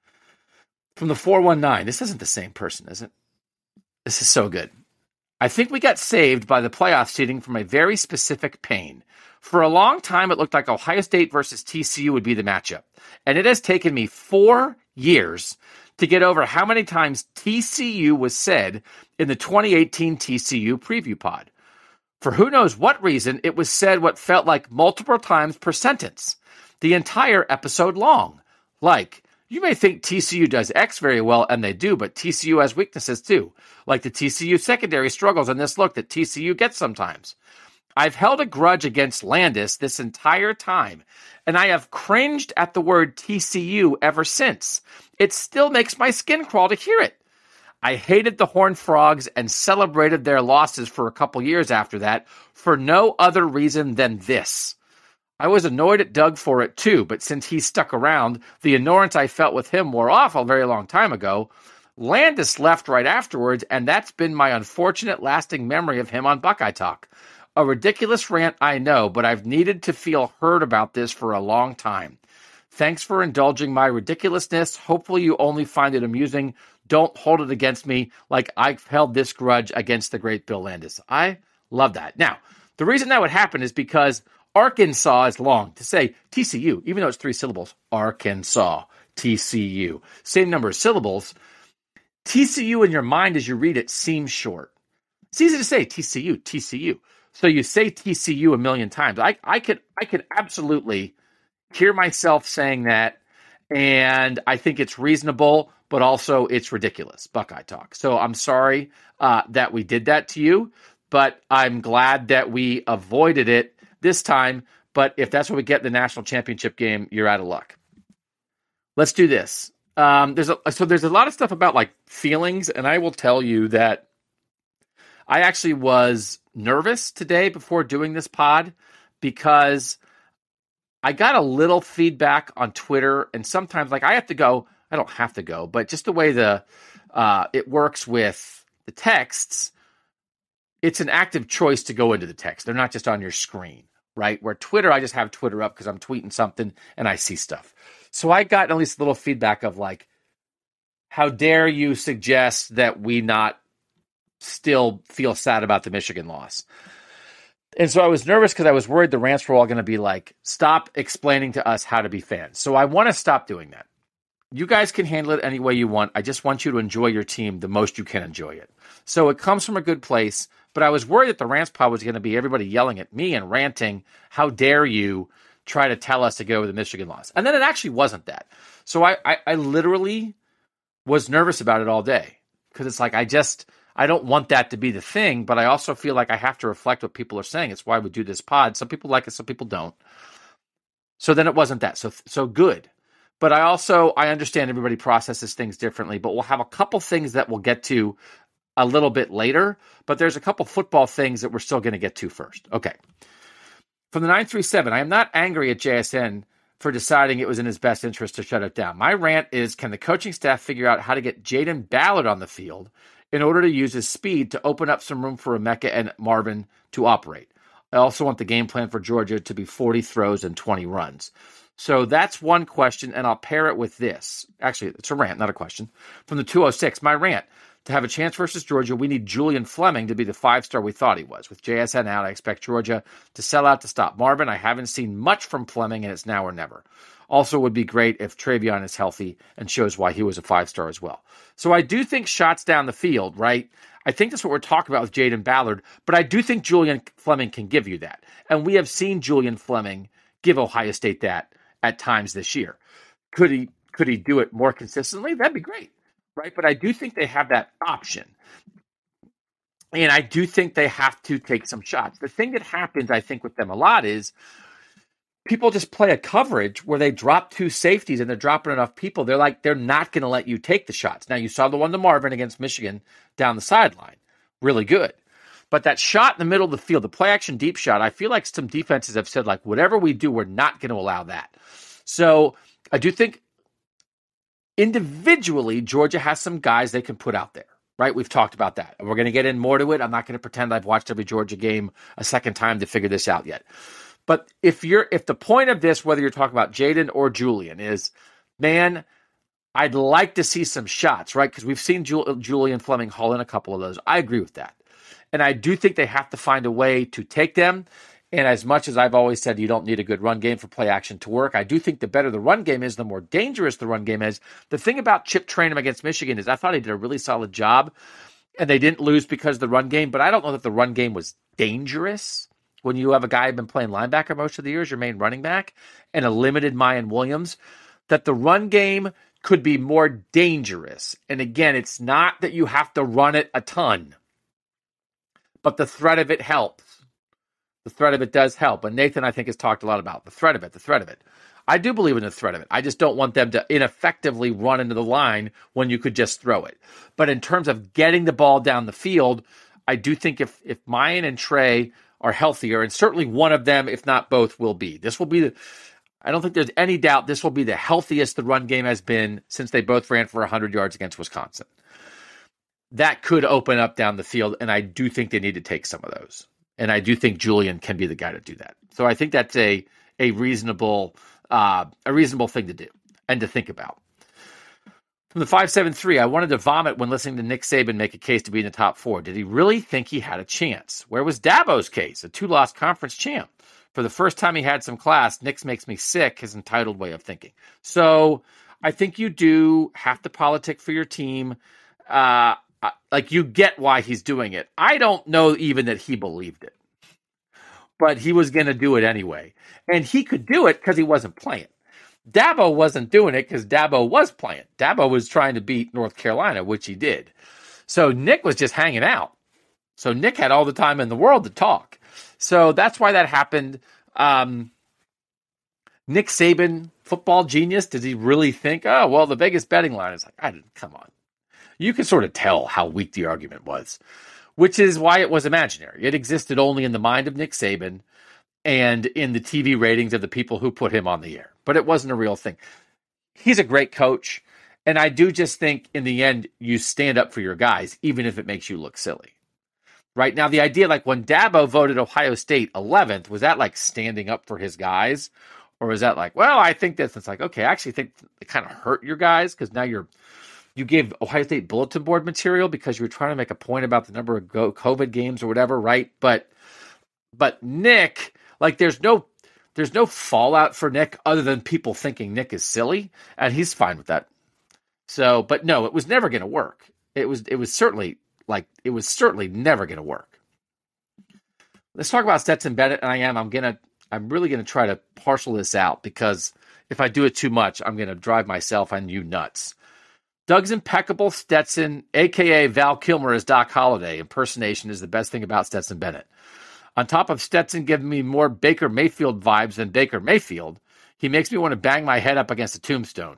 E: From the four one nine. This isn't the same person, is it? This is so good. I think we got saved by the playoff seeding from a very specific pain. For a long time, it looked like Ohio State versus T C U would be the matchup. And it has taken me four years to get over how many times T C U was said in the twenty eighteen T C U preview pod. For who knows what reason, it was said what felt like multiple times per sentence, the entire episode long. Like, you may think T C U does X very well, and they do, but T C U has weaknesses too, like the T C U secondary struggles and this look that T C U gets sometimes. I've held a grudge against Landis this entire time, and I have cringed at the word T C U ever since. It still makes my skin crawl to hear it. I hated the Horned Frogs and celebrated their losses for a couple years after that for no other reason than this. I was annoyed at Doug for it too, but since he stuck around, the annoyance I felt with him wore off a very long time ago. Landis left right afterwards, and that's been my unfortunate lasting memory of him on Buckeye Talk. A ridiculous rant, I know, but I've needed to feel heard about this for a long time. Thanks for indulging my ridiculousness. Hopefully you only find it amusing. Don't hold it against me like I've held this grudge against the great Bill Landis. I love that. Now, the reason that would happen is because Arkansas is long. To say T C U, even though it's three syllables, Arkansas, T C U. Same number of syllables. T C U in your mind as you read it seems short. It's easy to say T C U, T C U. So you say T C U a million times. I, I could I could absolutely hear myself saying that, and I think it's reasonable, but also it's ridiculous, Buckeye Talk. So I'm sorry uh, that we did that to you, but I'm glad that we avoided it this time. But if that's what we get in the national championship game, you're out of luck. Let's do this. Um, there's a, so there's a lot of stuff about like feelings, and I will tell you that I actually was nervous today before doing this pod because I got a little feedback on Twitter, and sometimes like I have to go, I don't have to go, but just the way the uh, it works with the texts, it's an active choice to go into the text. They're not just on your screen, right? Where Twitter, I just have Twitter up because I'm tweeting something and I see stuff. So I got at least a little feedback of like, how dare you suggest that we not still feel sad about the Michigan loss? And so I was nervous because I was worried the rants were all going to be like, stop explaining to us how to be fans. So I want to stop doing that. You guys can handle it any way you want. I just want you to enjoy your team the most you can enjoy it. So it comes from a good place, but I was worried that the rants pod was going to be everybody yelling at me and ranting, how dare you try to tell us to get over the Michigan loss? And then it actually wasn't that. So I, I, I literally was nervous about it all day because it's like, I just, I don't want that to be the thing, but I also feel like I have to reflect what people are saying. It's why we do this pod. Some people like it, some people don't. So then it wasn't that. So, so good. But I also, I understand everybody processes things differently, but we'll have a couple things that we'll get to a little bit later, but there's a couple football things that we're still going to get to first. Okay. From the nine three seven, I am not angry at J S N for deciding it was in his best interest to shut it down. My rant is, can the coaching staff figure out how to get Jaden Ballard on the field in order to use his speed to open up some room for Emeka and Marvin to operate? I also want the game plan for Georgia to be forty throws and twenty runs. So that's one question, and I'll pair it with this. Actually, it's a rant, not a question. From the two oh six, my rant. To have a chance versus Georgia, we need Julian Fleming to be the five-star we thought he was. With J S N out, I expect Georgia to sell out to stop Marvin. I haven't seen much from Fleming, and it's now or never. Also would be great if Travion is healthy and shows why he was a five-star as well. So I do think shots down the field, right? I think that's what we're talking about with Jaden Ballard, but I do think Julian Fleming can give you that. And we have seen Julian Fleming give Ohio State that at times this year. Could he could he do it more consistently? That'd be great, right? But I do think they have that option. And I do think they have to take some shots. The thing that happens, I think, with them a lot is people just play a coverage where they drop two safeties and they're dropping enough people. They're like, they're not going to let you take the shots. Now, you saw the one to Marvin against Michigan down the sideline. Really good. But that shot in the middle of the field, the play action deep shot, I feel like some defenses have said, like, whatever we do, we're not going to allow that. So I do think individually, Georgia has some guys they can put out there, right? We've talked about that. And we're going to get in more to it. I'm not going to pretend I've watched every Georgia game a second time to figure this out yet. But if you're, if the point of this, whether you're talking about Jaden or Julian, is, man, I'd like to see some shots, right? Because we've seen Jul- Julian Fleming haul in a couple of those. I agree with that. And I do think they have to find a way to take them. And as much as I've always said you don't need a good run game for play action to work, I do think the better the run game is, the more dangerous the run game is. The thing about Chip Trayanum against Michigan is I thought he did a really solid job, and they didn't lose because of the run game, but I don't know that the run game was dangerous. When you have a guy who's been playing linebacker most of the year as your main running back and a limited Mayan Williams, that the run game could be more dangerous. And again, it's not that you have to run it a ton, but the threat of it helps. The threat of it does help. And Nathan, I think, has talked a lot about the threat of it, the threat of it. I do believe in the threat of it. I just don't want them to ineffectively run into the line when you could just throw it. But in terms of getting the ball down the field, I do think if, if Mayan and Trey are healthier, and certainly one of them, if not both, will be. This will be the, I don't think there's any doubt this will be the healthiest the run game has been since they both ran for one hundred yards against Wisconsin. That could open up down the field, and I do think they need to take some of those. And I do think Julian can be the guy to do that. So I think that's a a reasonable uh, a reasonable thing to do and to think about. From the five seven three, I wanted to vomit when listening to Nick Saban make a case to be in the top four. Did he really think he had a chance? Where was Dabo's case, a two-loss conference champ? For the first time he had some class, Nick's makes me sick, his entitled way of thinking. So I think you do have to politic for your team. Uh, like, you get why he's doing it. I don't know even that he believed it. But he was going to do it anyway. And he could do it because he wasn't playing. Dabo wasn't doing it because Dabo was playing. Dabo was trying to beat North Carolina, which he did. So Nick was just hanging out. So Nick had all the time in the world to talk. So that's why that happened. Um, Nick Saban, football genius, does he really think, oh, well, the Vegas betting line is like, I didn't, come on. You can sort of tell how weak the argument was, which is why it was imaginary. It existed only in the mind of Nick Saban and in the T V ratings of the people who put him on the air. But it wasn't a real thing. He's a great coach. And I do just think in the end, you stand up for your guys, even if it makes you look silly. Right now, the idea, like when Dabo voted Ohio State eleventh, was that like standing up for his guys? Or was that like, well, I think this. It's like, okay, I actually think it kind of hurt your guys because now you're, you gave Ohio State bulletin board material because you were trying to make a point about the number of COVID games or whatever, right? But, but Nick, like there's no, there's no fallout for Nick other than people thinking Nick is silly, and he's fine with that. So, but no, it was never going to work. It was, it was certainly like, it was certainly never going to work. Let's talk about Stetson Bennett. And I am, I'm going to, I'm really going to try to parcel this out because if I do it too much, I'm going to drive myself and you nuts. Doug's impeccable Stetson, a k a. Val Kilmer as Doc Holliday impersonation is the best thing about Stetson Bennett. On top of Stetson giving me more Baker Mayfield vibes than Baker Mayfield, he makes me want to bang my head up against a tombstone.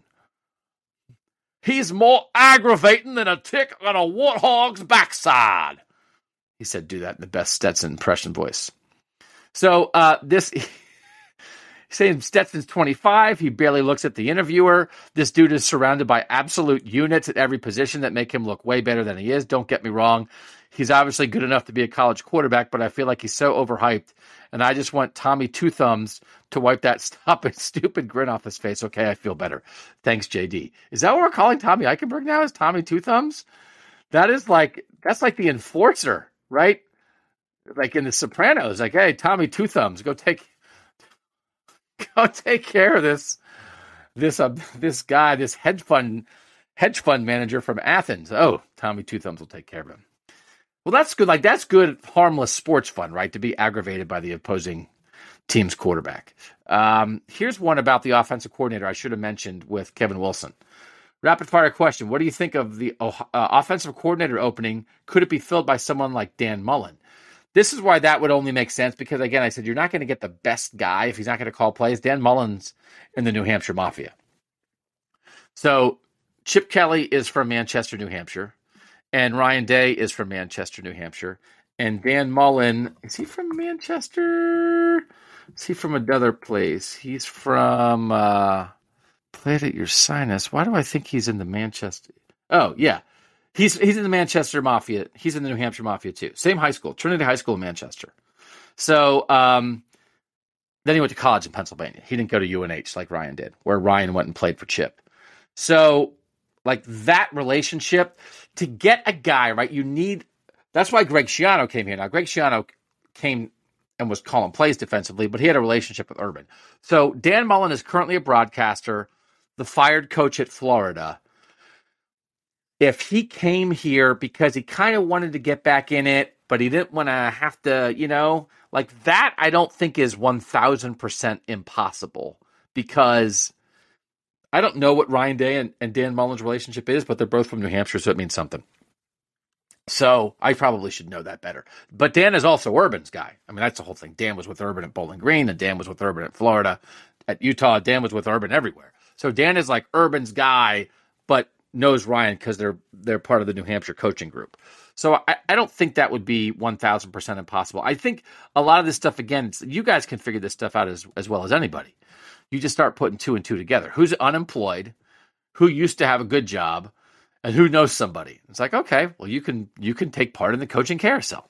E: He's more aggravating than a tick on a warthog's backside. He said, do that in the best Stetson impression voice. So uh, this, saying Stetson's twenty-five, he barely looks at the interviewer. This dude is surrounded by absolute units at every position that make him look way better than he is. Don't get me wrong. He's obviously good enough to be a college quarterback, but I feel like he's so overhyped. And I just want Tommy Two Thumbs to wipe that stupid, stupid grin off his face. Okay, I feel better. Thanks, J D. Is that what we're calling Tommy Eichenberg now? Is Tommy Two Thumbs? That is like, that's like the enforcer, right? Like in The Sopranos, like, hey, Tommy Two Thumbs, go take, go take care of this, this, uh, this guy, this hedge fund, hedge fund manager from Athens. Oh, Tommy Two Thumbs will take care of him. Well, that's good. Like, that's good, harmless sports fun, right? To be aggravated by the opposing team's quarterback. Um, here's one about the offensive coordinator I should have mentioned with Kevin Wilson. Rapid fire question. What do you think of the uh, offensive coordinator opening? Could it be filled by someone like Dan Mullen? This is why that would only make sense because, again, I said you're not going to get the best guy if he's not going to call plays. Dan Mullen's in the New Hampshire Mafia. So Chip Kelly is from Manchester, New Hampshire, and Ryan Day is from Manchester, New Hampshire, And Dan Mullen, is he from Manchester? Is he from another place? He's from uh, Played at Your Sinus. Why do I think he's in the Manchester? Oh, yeah. He's he's in the Manchester Mafia. He's in the New Hampshire Mafia, too. Same high school, Trinity High School in Manchester. So um, then he went to college in Pennsylvania. He didn't go to U N H like Ryan did, where Ryan went and played for Chip. So, like, that relationship, to get a guy, right, you need – that's why Greg Schiano came here. Now, Greg Schiano came and was calling plays defensively, but he had a relationship with Urban. So, Dan Mullen is currently a broadcaster, the fired coach at Florida. If he came here because he kind of wanted to get back in it, but he didn't want to have to, you know, like that, I don't think is one thousand percent impossible, because I don't know what Ryan Day and, and Dan Mullen's relationship is, but they're both from New Hampshire, so it means something. So I probably should know that better. But Dan is also Urban's guy. I mean, that's the whole thing. Dan was with Urban at Bowling Green, and Dan was with Urban at Florida. At Utah, Dan was with Urban everywhere. So Dan is like Urban's guy, but knows Ryan because they're they're part of the New Hampshire coaching group. So I, I don't think that would be one thousand percent impossible. I think a lot of this stuff, again, you guys can figure this stuff out as, as well as anybody. You just start putting two and two together. Who's unemployed, who used to have a good job, and who knows somebody. It's like, okay, well, you can you can take part in the coaching carousel.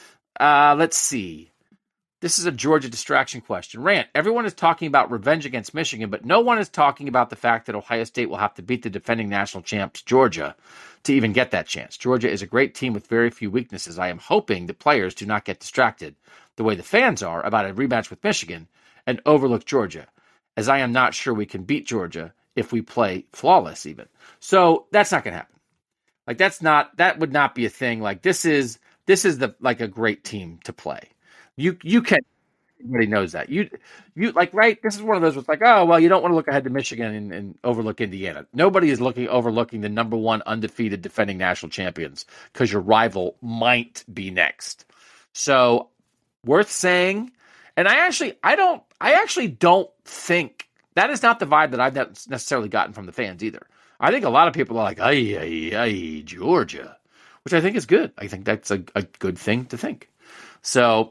E: Uh, let's see. This is a Georgia distraction question. Rant, everyone is talking about revenge against Michigan, but no one is talking about the fact that Ohio State will have to beat the defending national champs, Georgia, to even get that chance. Georgia is a great team with very few weaknesses. I am hoping the players do not get distracted the way the fans are about a rematch with Michigan and overlook Georgia, as I am not sure we can beat Georgia if we play flawless even. So that's not going to happen. Like, that's not, that would not be a thing. Like, this is, this is the, like a great team to play. You you can, everybody knows that. You, you like, right, this is one of those with like, oh, well, you don't want to look ahead to Michigan and, and overlook Indiana. Nobody is looking overlooking the number one undefeated defending national champions because your rival might be next. So worth saying. And I actually, I don't, I actually don't think, that is not the vibe that I've necessarily gotten from the fans either. I think a lot of people are like, ay, ay, ay, Georgia, which I think is good. I think that's a, a good thing to think. So,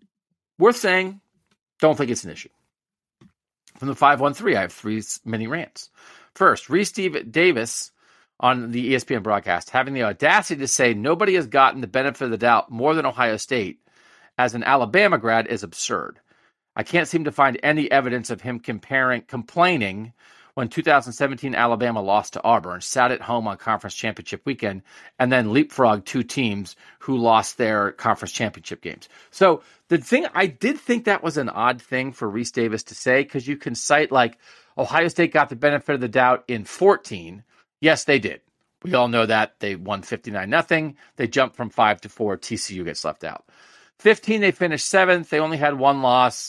E: worth saying, don't think it's an issue. From the five one three, I have three mini rants. First, Reese Davis on the E S P N broadcast, having the audacity to say nobody has gotten the benefit of the doubt more than Ohio State as an Alabama grad is absurd. I can't seem to find any evidence of him comparing, complaining when two thousand seventeen Alabama lost to Auburn, sat at home on conference championship weekend, and then leapfrogged two teams who lost their conference championship games. So the thing, I did think that was an odd thing for Reese Davis to say, because you can cite like Ohio State got the benefit of the doubt in fourteen. Yes, they did. We all know that. They won fifty-nine nothing. They jumped from five to four. T C U gets left out. fifteen, they finished seventh. They only had one loss.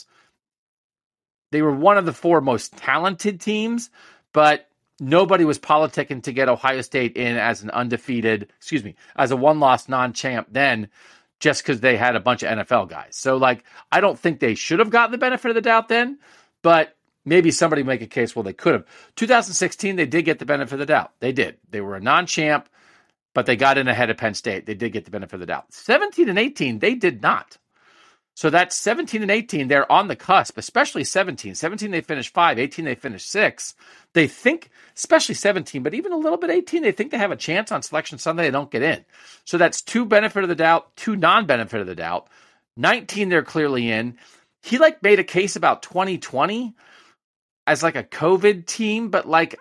E: They were one of the four most talented teams, but nobody was politicking to get Ohio State in as an undefeated, excuse me, as a one-loss non-champ then, just because they had a bunch of N F L guys. So, like, I don't think they should have gotten the benefit of the doubt then, but maybe somebody make a case, well, they could have. two thousand sixteen, they did get the benefit of the doubt. They did. They were a non-champ, but they got in ahead of Penn State. They did get the benefit of the doubt. seventeen and eighteen, they did not. So that's seventeen and eighteen. They're on the cusp, especially seventeen. seventeen, they finished five. eighteen, they finished six. They think, especially seventeen, but even a little bit eighteen, they think they have a chance on Selection Sunday. They don't get in. So that's two benefit of the doubt, two non-benefit of the doubt. nineteen, they're clearly in. He like made a case about twenty twenty as like a COVID team, but like,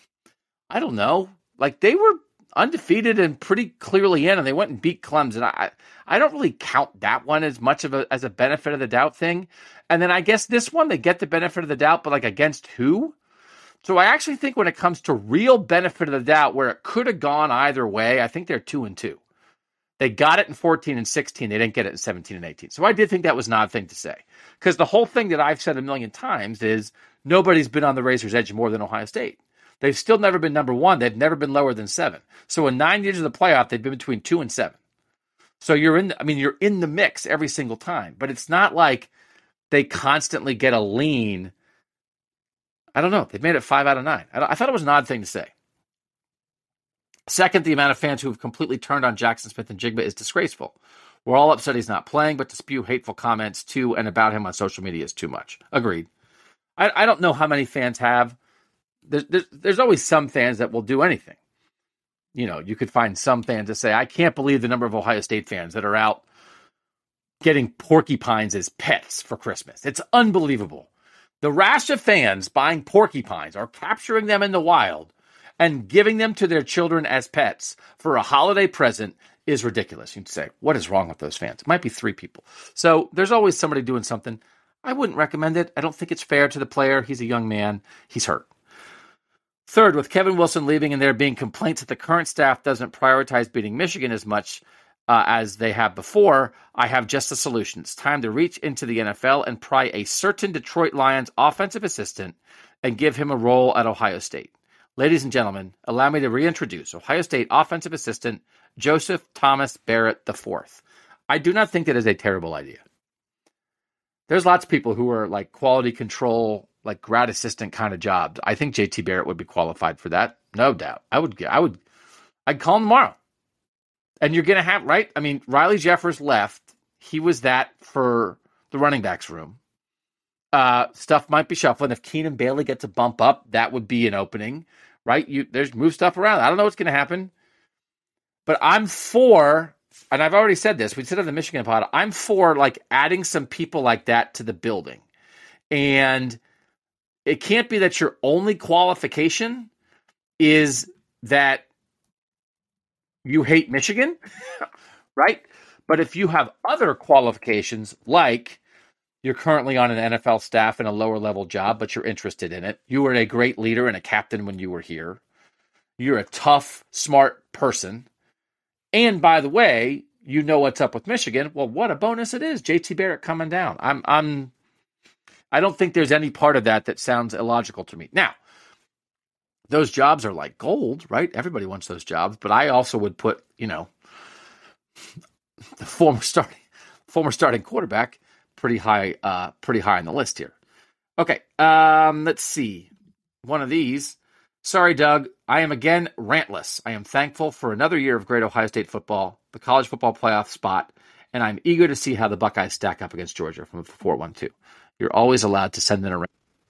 E: I don't know. Like, they were undefeated and pretty clearly in, and they went and beat Clemson. I I don't really count that one as much of a as a benefit of the doubt thing. And then I guess this one, they get the benefit of the doubt, but like against who? So I actually think when it comes to real benefit of the doubt, where it could have gone either way, I think they're two and two. They got it in fourteen and sixteen. They didn't get it in seventeen and eighteen. So I did think that was an odd thing to say. Because the whole thing that I've said a million times is nobody's been on the razor's edge more than Ohio State. They've still never been number one. They've never been lower than seven. So in nine years of the playoff, they've been between two and seven. So you're in, the, I mean, you're in the mix every single time, but it's not like they constantly get a lean. I don't know. They've made it five out of nine. I, I thought it was an odd thing to say. Second, the amount of fans who have completely turned on Jackson Smith and Jigba is disgraceful. We're all upset he's not playing, but to spew hateful comments to and about him on social media is too much. Agreed. I, I don't know how many fans have. There's, there's, there's always some fans that will do anything. You know, you could find some fans that say, I can't believe the number of Ohio State fans that are out getting porcupines as pets for Christmas. It's unbelievable. The rash of fans buying porcupines or capturing them in the wild and giving them to their children as pets for a holiday present is ridiculous. You'd say, what is wrong with those fans? It might be three people. So there's always somebody doing something. I wouldn't recommend it. I don't think it's fair to the player. He's a young man. He's hurt. Third, with Kevin Wilson leaving and there being complaints that the current staff doesn't prioritize beating Michigan as much uh, as they have before, I have just a solution. It's time to reach into the N F L and pry a certain Detroit Lions offensive assistant and give him a role at Ohio State. Ladies and gentlemen, allow me to reintroduce Ohio State offensive assistant Joseph Thomas Barrett the fourth. I do not think that is a terrible idea. There's lots of people who are like quality control, like grad assistant kind of jobs. I think J T Barrett would be qualified for that. No doubt. I would, I would, I'd call him tomorrow. And you're going to have, right? I mean, Riley Jeffers left. He was that for the running backs room. Uh, stuff might be shuffling. If Keenan Bailey gets a bump up, that would be an opening, right? You there's move stuff around. I don't know what's going to happen, but I'm for, and I've already said this. We said on the Michigan pod. I'm for like adding some people like that to the building, and it can't be that your only qualification is that you hate Michigan, right? But if you have other qualifications, like you're currently on an N F L staff in a lower level job, but you're interested in it. You were a great leader and a captain when you were here. You're a tough, smart person. And by the way, you know what's up with Michigan. Well, what a bonus it is. J T Barrett coming down. I'm, I'm, I don't think there's any part of that that sounds illogical to me. Now, those jobs are like gold, right? Everybody wants those jobs, but I also would put, you know, the former starting, former starting quarterback pretty high, uh, pretty high on the list here. Okay, um, let's see. One of these. Sorry, Doug. I am again rantless. I am thankful for another year of great Ohio State football, the college football playoff spot, and I'm eager to see how the Buckeyes stack up against Georgia from four one two. You're always allowed to send in a rant.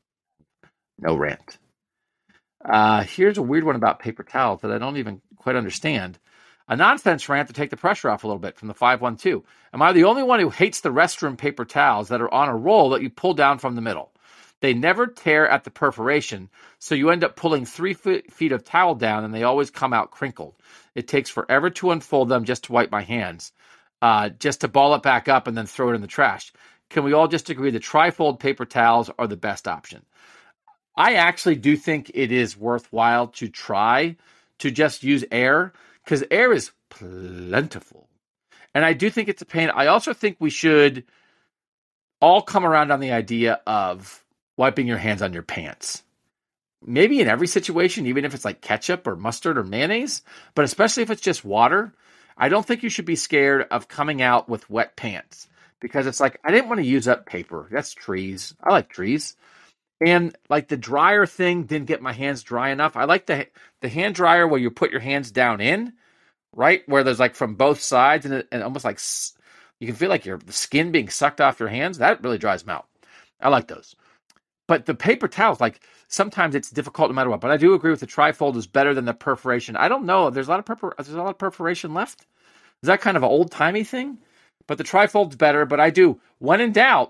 E: No rant. Uh, here's a weird one about paper towels that I don't even quite understand. A nonsense rant to take the pressure off a little bit from the five one two. Am I the only one who hates the restroom paper towels that are on a roll that you pull down from the middle? They never tear at the perforation, so you end up pulling three feet of towel down and they always come out crinkled. It takes forever to unfold them just to wipe my hands, uh, just to ball it back up and then throw it in the trash. Can we all just agree that trifold paper towels are the best option? I actually do think it is worthwhile to try to just use air, because air is plentiful. And I do think it's a pain. I also think we should all come around on the idea of wiping your hands on your pants. Maybe in every situation, even if it's like ketchup or mustard or mayonnaise, but especially if it's just water, I don't think you should be scared of coming out with wet pants, because it's like, I didn't want to use up paper. That's trees. I like trees. And like the dryer thing didn't get my hands dry enough. I like the the hand dryer where you put your hands down in, right? Where there's like from both sides and, it, and almost like you can feel like your the skin being sucked off your hands. That really dries them out. I like those. But the paper towels, like sometimes it's difficult no matter what. But I do agree with the trifold is better than the perforation. I don't know. There's a lot of perfor- there's a lot of perforation left. Is that kind of an old timey thing? But the trifold's better. But I do, when in doubt,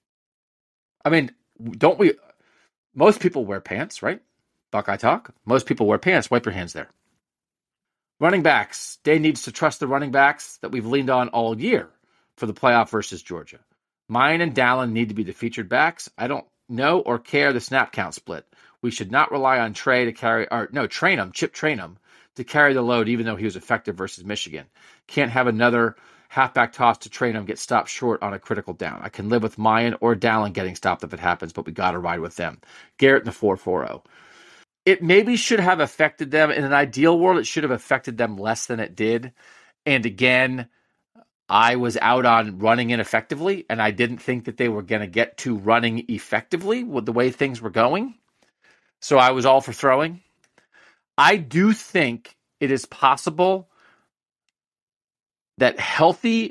E: I mean, don't we? Most people wear pants, right? Buckeye talk. Most people wear pants. Wipe your hands there. Running backs. Day needs to trust the running backs that we've leaned on all year for the playoff versus Georgia. Mine and Dallin need to be the featured backs. I don't know or care the snap count split. We should not rely on Trey to carry, or no, train him, Chip train him to carry the load, even though he was effective versus Michigan. Can't have another halfback toss to train him get stopped short on a critical down. I can live with Mayan or Dallin getting stopped if it happens, but we got to ride with them. Garrett in the four four zero. It maybe should have affected them. In an ideal world, it should have affected them less than it did. And again, I was out on running ineffectively, and I didn't think that they were going to get to running effectively with the way things were going. So I was all for throwing. I do think it is possible that healthy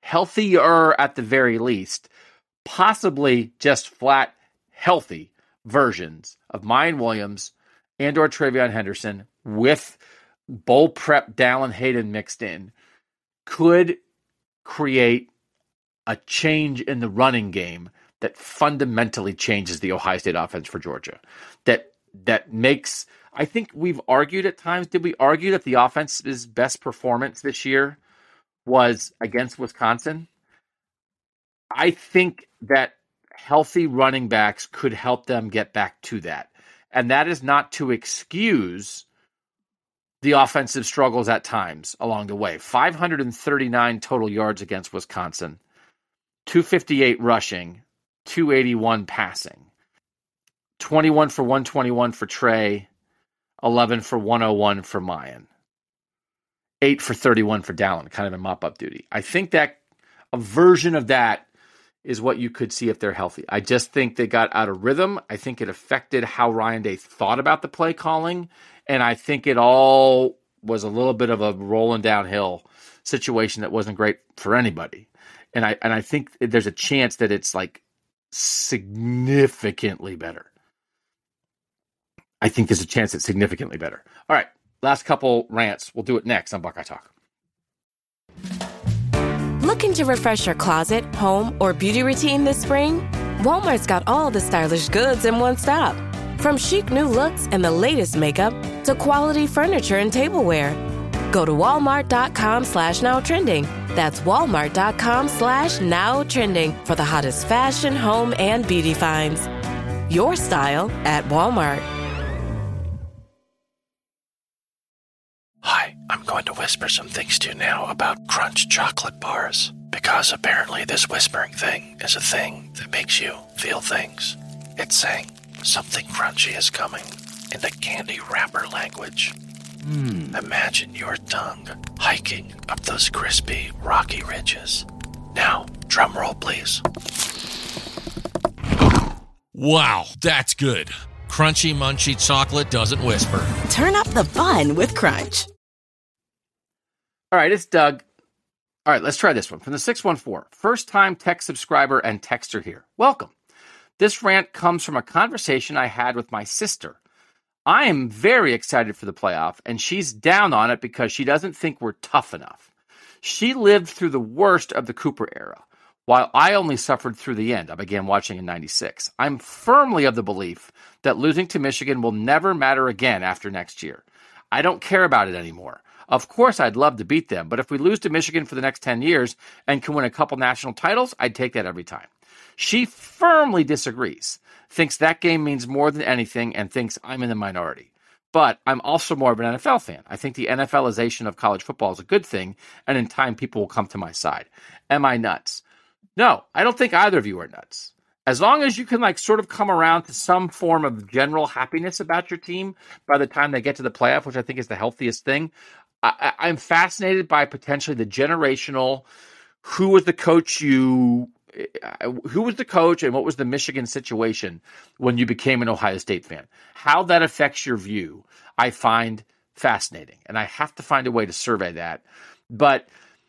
E: healthier at the very least, possibly just flat healthy versions of Mayan Williams and or TreVeyon Henderson with bowl prep Dallin Hayden mixed in could create a change in the running game that fundamentally changes the Ohio State offense for Georgia. That that makes, I think we've argued at times, did we argue that the offense's best performance this year was against Wisconsin? I think that healthy running backs could help them get back to that. And that is not to excuse the offensive struggles at times along the way. five hundred thirty-nine total yards against Wisconsin, two fifty-eight rushing, two eighty-one passing, twenty-one for one twenty-one for Trey, eleven for one oh one for Mayan, eight for thirty-one for Dallin, kind of in mop-up duty. I think that a version of that is what you could see if they're healthy. I just think they got out of rhythm. I think it affected how Ryan Day thought about the play calling, and I think it all was a little bit of a rolling downhill situation that wasn't great for anybody. And I and I think there's a chance that it's like significantly better. I think there's a chance it's significantly better. All right, last couple rants. We'll do it next on Buckeye Talk.
L: Looking to refresh your closet, home, or beauty routine this spring? Walmart's got all the stylish goods in one stop. From chic new looks and the latest makeup to quality furniture and tableware. Go to walmart.com slash now trending. That's walmart.com slash now trending for the hottest fashion, home, and beauty finds. Your style at Walmart.
M: Hi, I'm going to whisper some things to you now about Crunch chocolate bars. Because apparently this whispering thing is a thing that makes you feel things. It's saying something crunchy is coming in the candy wrapper language. Mm. Imagine your tongue hiking up those crispy, rocky ridges. Now, drum roll, please.
N: Wow, that's good. Crunchy, munchy chocolate doesn't whisper.
O: Turn up the fun with Crunch.
E: All right, it's Doug. All right, let's try this one. From the six one four, first-time tech subscriber and texter here. Welcome. This rant comes from a conversation I had with my sister. I am very excited for the playoff, and she's down on it because she doesn't think we're tough enough. She lived through the worst of the Cooper era, while I only suffered through the end. I began watching in ninety-six. I'm firmly of the belief that losing to Michigan will never matter again after next year. I don't care about it anymore. Of course, I'd love to beat them, but if we lose to Michigan for the next ten years and can win a couple national titles, I'd take that every time. She firmly disagrees, thinks that game means more than anything, and thinks I'm in the minority. But I'm also more of an N F L fan. I think the NFLization of college football is a good thing, and in time, people will come to my side. Am I nuts? No, I don't think either of you are nuts. As long as you can like sort of come around to some form of general happiness about your team by the time they get to the playoff, which I think is the healthiest thing, I, I'm fascinated by potentially the generational, who was the coach you, who was the coach and what was the Michigan situation when you became an Ohio State fan. How that affects your view, I find fascinating. And I have to find a way to survey that. But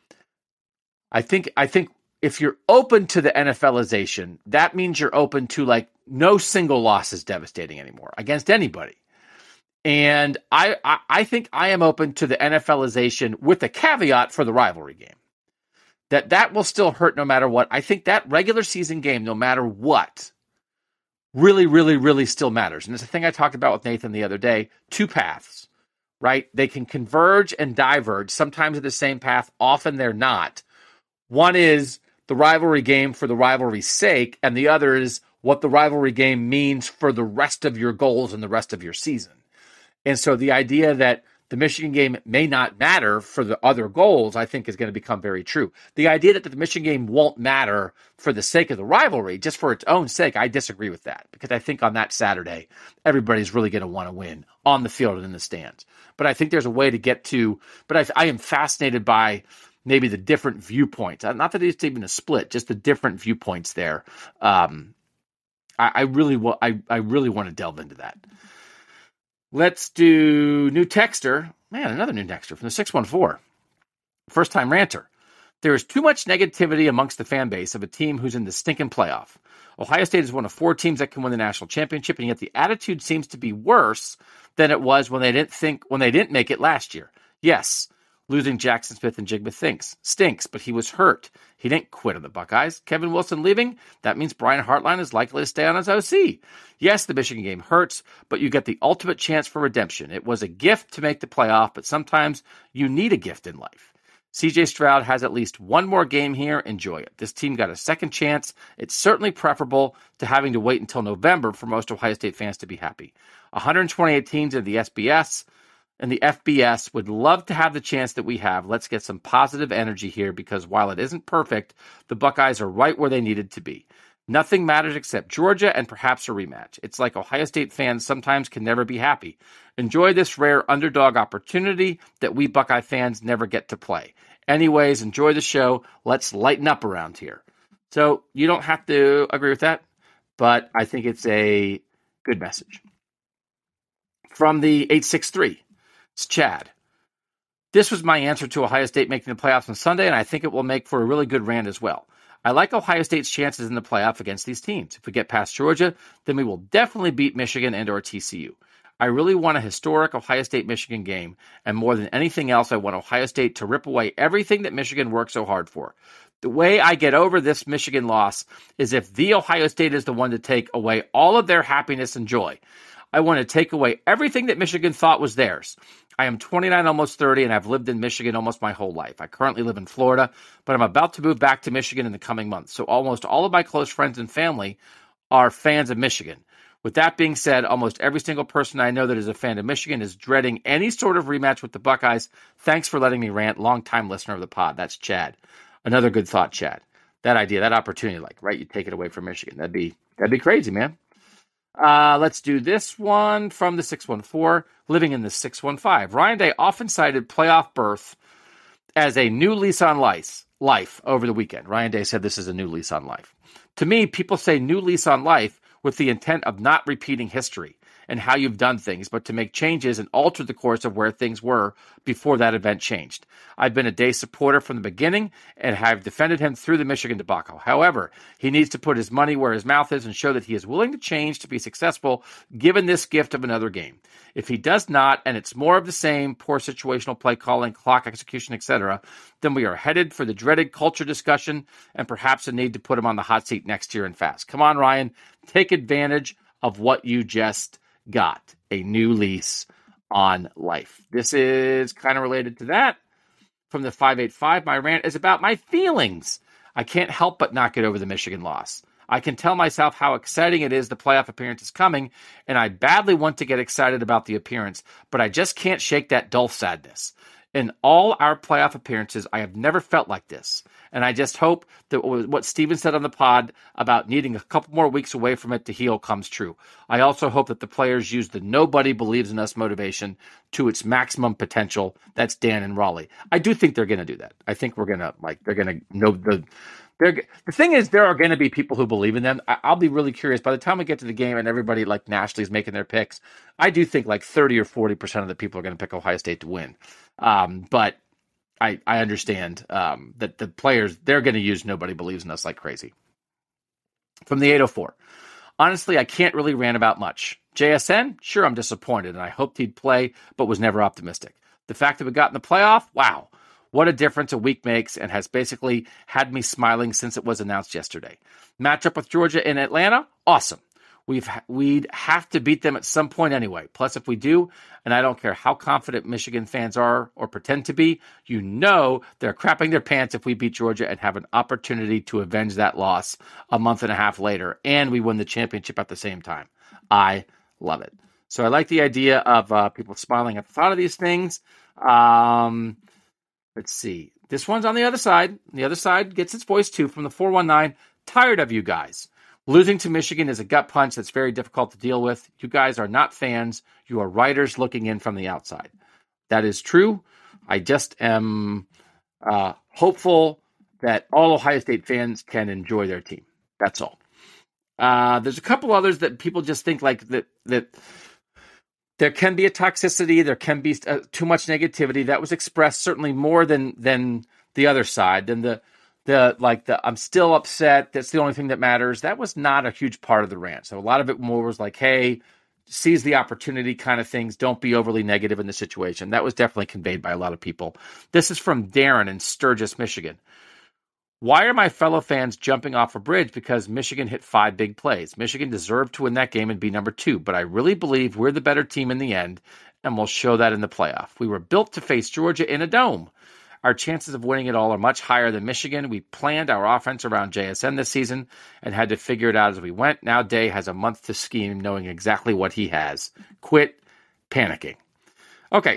E: I think, I think, if you're open to the NFLization, that means you're open to like no single loss is devastating anymore against anybody. And I, I, I think I am open to the NFLization with a caveat for the rivalry game. That that will still hurt no matter what. I think that regular season game, no matter what, really, really, really still matters. And it's a thing I talked about with Nathan the other day. Two paths, right? They can converge and diverge. Sometimes at the same path. Often they're not. One is the rivalry game for the rivalry's sake, and the other is what the rivalry game means for the rest of your goals and the rest of your season. And so the idea that the Michigan game may not matter for the other goals, I think is going to become very true. The idea that the Michigan game won't matter for the sake of the rivalry, just for its own sake, I disagree with that, because I think on that Saturday, everybody's really going to want to win on the field and in the stands. But I think there's a way to get to, but I, I am fascinated by maybe the different viewpoints. Not that it's even a split, just the different viewpoints there. Um, I, I really want. I, I really want to delve into that. Let's do new texter. Man, another new texter from the six one four. First time ranter. There is too much negativity amongst the fan base of a team who's in the stinking playoff. Ohio State is one of four teams that can win the national championship, and yet the attitude seems to be worse than it was when they didn't think when they didn't make it last year. Yes, losing Jackson Smith and Jigba thinks stinks, but he was hurt. He didn't quit on the Buckeyes. Kevin Wilson leaving, that means Brian Hartline is likely to stay on as O C. Yes, the Michigan game hurts, but you get the ultimate chance for redemption. It was a gift to make the playoff, but sometimes you need a gift in life. C J Stroud has at least one more game here. Enjoy it. This team got a second chance. It's certainly preferable to having to wait until November for most Ohio State fans to be happy. one hundred twenty-eight teams in the S B S and the F B S would love to have the chance that we have. Let's get some positive energy here because while it isn't perfect, the Buckeyes are right where they needed to be. Nothing matters except Georgia and perhaps a rematch. It's like Ohio State fans sometimes can never be happy. Enjoy this rare underdog opportunity that we Buckeye fans never get to play. Anyways, enjoy the show. Let's lighten up around here. So you don't have to agree with that, but I think it's a good message. From the eight six three, it's Chad. This was my answer to Ohio State making the playoffs on Sunday, and I think it will make for a really good rant as well. I like Ohio State's chances in the playoff against these teams. If we get past Georgia, then we will definitely beat Michigan and or T C U. I really want a historic Ohio State-Michigan game, and more than anything else, I want Ohio State to rip away everything that Michigan worked so hard for. The way I get over this Michigan loss is if the Ohio State is the one to take away all of their happiness and joy. I want to take away everything that Michigan thought was theirs. I am twenty-nine, almost thirty, and I've lived in Michigan almost my whole life. I currently live in Florida, but I'm about to move back to Michigan in the coming months. So almost all of my close friends and family are fans of Michigan. With that being said, almost every single person I know that is a fan of Michigan is dreading any sort of rematch with the Buckeyes. Thanks for letting me rant. Long-time listener of the pod. That's Chad. Another good thought, Chad. That idea, that opportunity, like, right, you take it away from Michigan. That'd be that'd be crazy, man. Uh, let's do this one from the six one four, living in the six one five. Ryan Day often cited playoff berth as a new lease on life, life over the weekend. Ryan Day said this is a new lease on life. To me, people say new lease on life with the intent of not repeating history and how you've done things, but to make changes and alter the course of where things were before that event changed. I've been a Day supporter from the beginning and have defended him through the Michigan debacle. However, he needs to put his money where his mouth is and show that he is willing to change to be successful given this gift of another game. If he does not, and it's more of the same, poor situational play calling, clock execution, et cetera, then we are headed for the dreaded culture discussion and perhaps a need to put him on the hot seat next year and fast. Come on, Ryan, take advantage of what you just got, a new lease on life. This is kind of related to that. From the five eight five, my rant is about my feelings. I can't help but not get over the Michigan loss. I can tell myself how exciting it is the playoff appearance is coming, and I badly want to get excited about the appearance, but I just can't shake that dull sadness. In all our playoff appearances, I have never felt like this. And I just hope that what Steven said on the pod about needing a couple more weeks away from it to heal comes true. I also hope that the players use the nobody believes in us motivation to its maximum potential. That's Dan and Raleigh. I do think they're going to do that. I think we're going to, like, they're going to know the... They're, the thing is, there are going to be people who believe in them. I, I'll be really curious. By the time we get to the game and everybody, like, nationally is making their picks, I do think like thirty or forty percent of the people are going to pick Ohio State to win. Um, but I, I understand um, that the players, they're going to use nobody believes in us like crazy. From the eight oh four. Honestly, I can't really rant about much. J S N, sure, I'm disappointed, and I hoped he'd play, but was never optimistic. The fact that we got in the playoff, wow. What a difference a week makes, and has basically had me smiling since it was announced yesterday. Matchup with Georgia in Atlanta, awesome. We've we'd have to beat them at some point anyway. Plus, if we do, and I don't care how confident Michigan fans are or pretend to be, you know they're crapping their pants if we beat Georgia and have an opportunity to avenge that loss a month and a half later, and we win the championship at the same time. I love it. So I like the idea of uh, people smiling at the thought of these things. Um... Let's see. This one's on the other side. The other side gets its voice too from the four one nine. Tired of you guys. Losing to Michigan is a gut punch that's very difficult to deal with. You guys are not fans. You are writers looking in from the outside. That is true. I just am uh, hopeful that all Ohio State fans can enjoy their team. That's all. Uh, there's a couple others that people just think like that that. There can be a toxicity. There can be uh, too much negativity that was expressed certainly more than than the other side, then the the like the I'm still upset. That's the only thing that matters. That was not a huge part of the rant. So a lot of it more was like, hey, seize the opportunity kind of things. Don't be overly negative in the situation. That was definitely conveyed by a lot of people. This is from Darren in Sturgis, Michigan. Why are my fellow fans jumping off a bridge because Michigan hit five big plays? Michigan deserved to win that game and be number two, but I really believe we're the better team in the end, and we'll show that in the playoff. We were built to face Georgia in a dome. Our chances of winning it all are much higher than Michigan. We planned our offense around J S N this season and had to figure it out as we went. Now Day has a month to scheme, knowing exactly what he has. Quit panicking. Okay,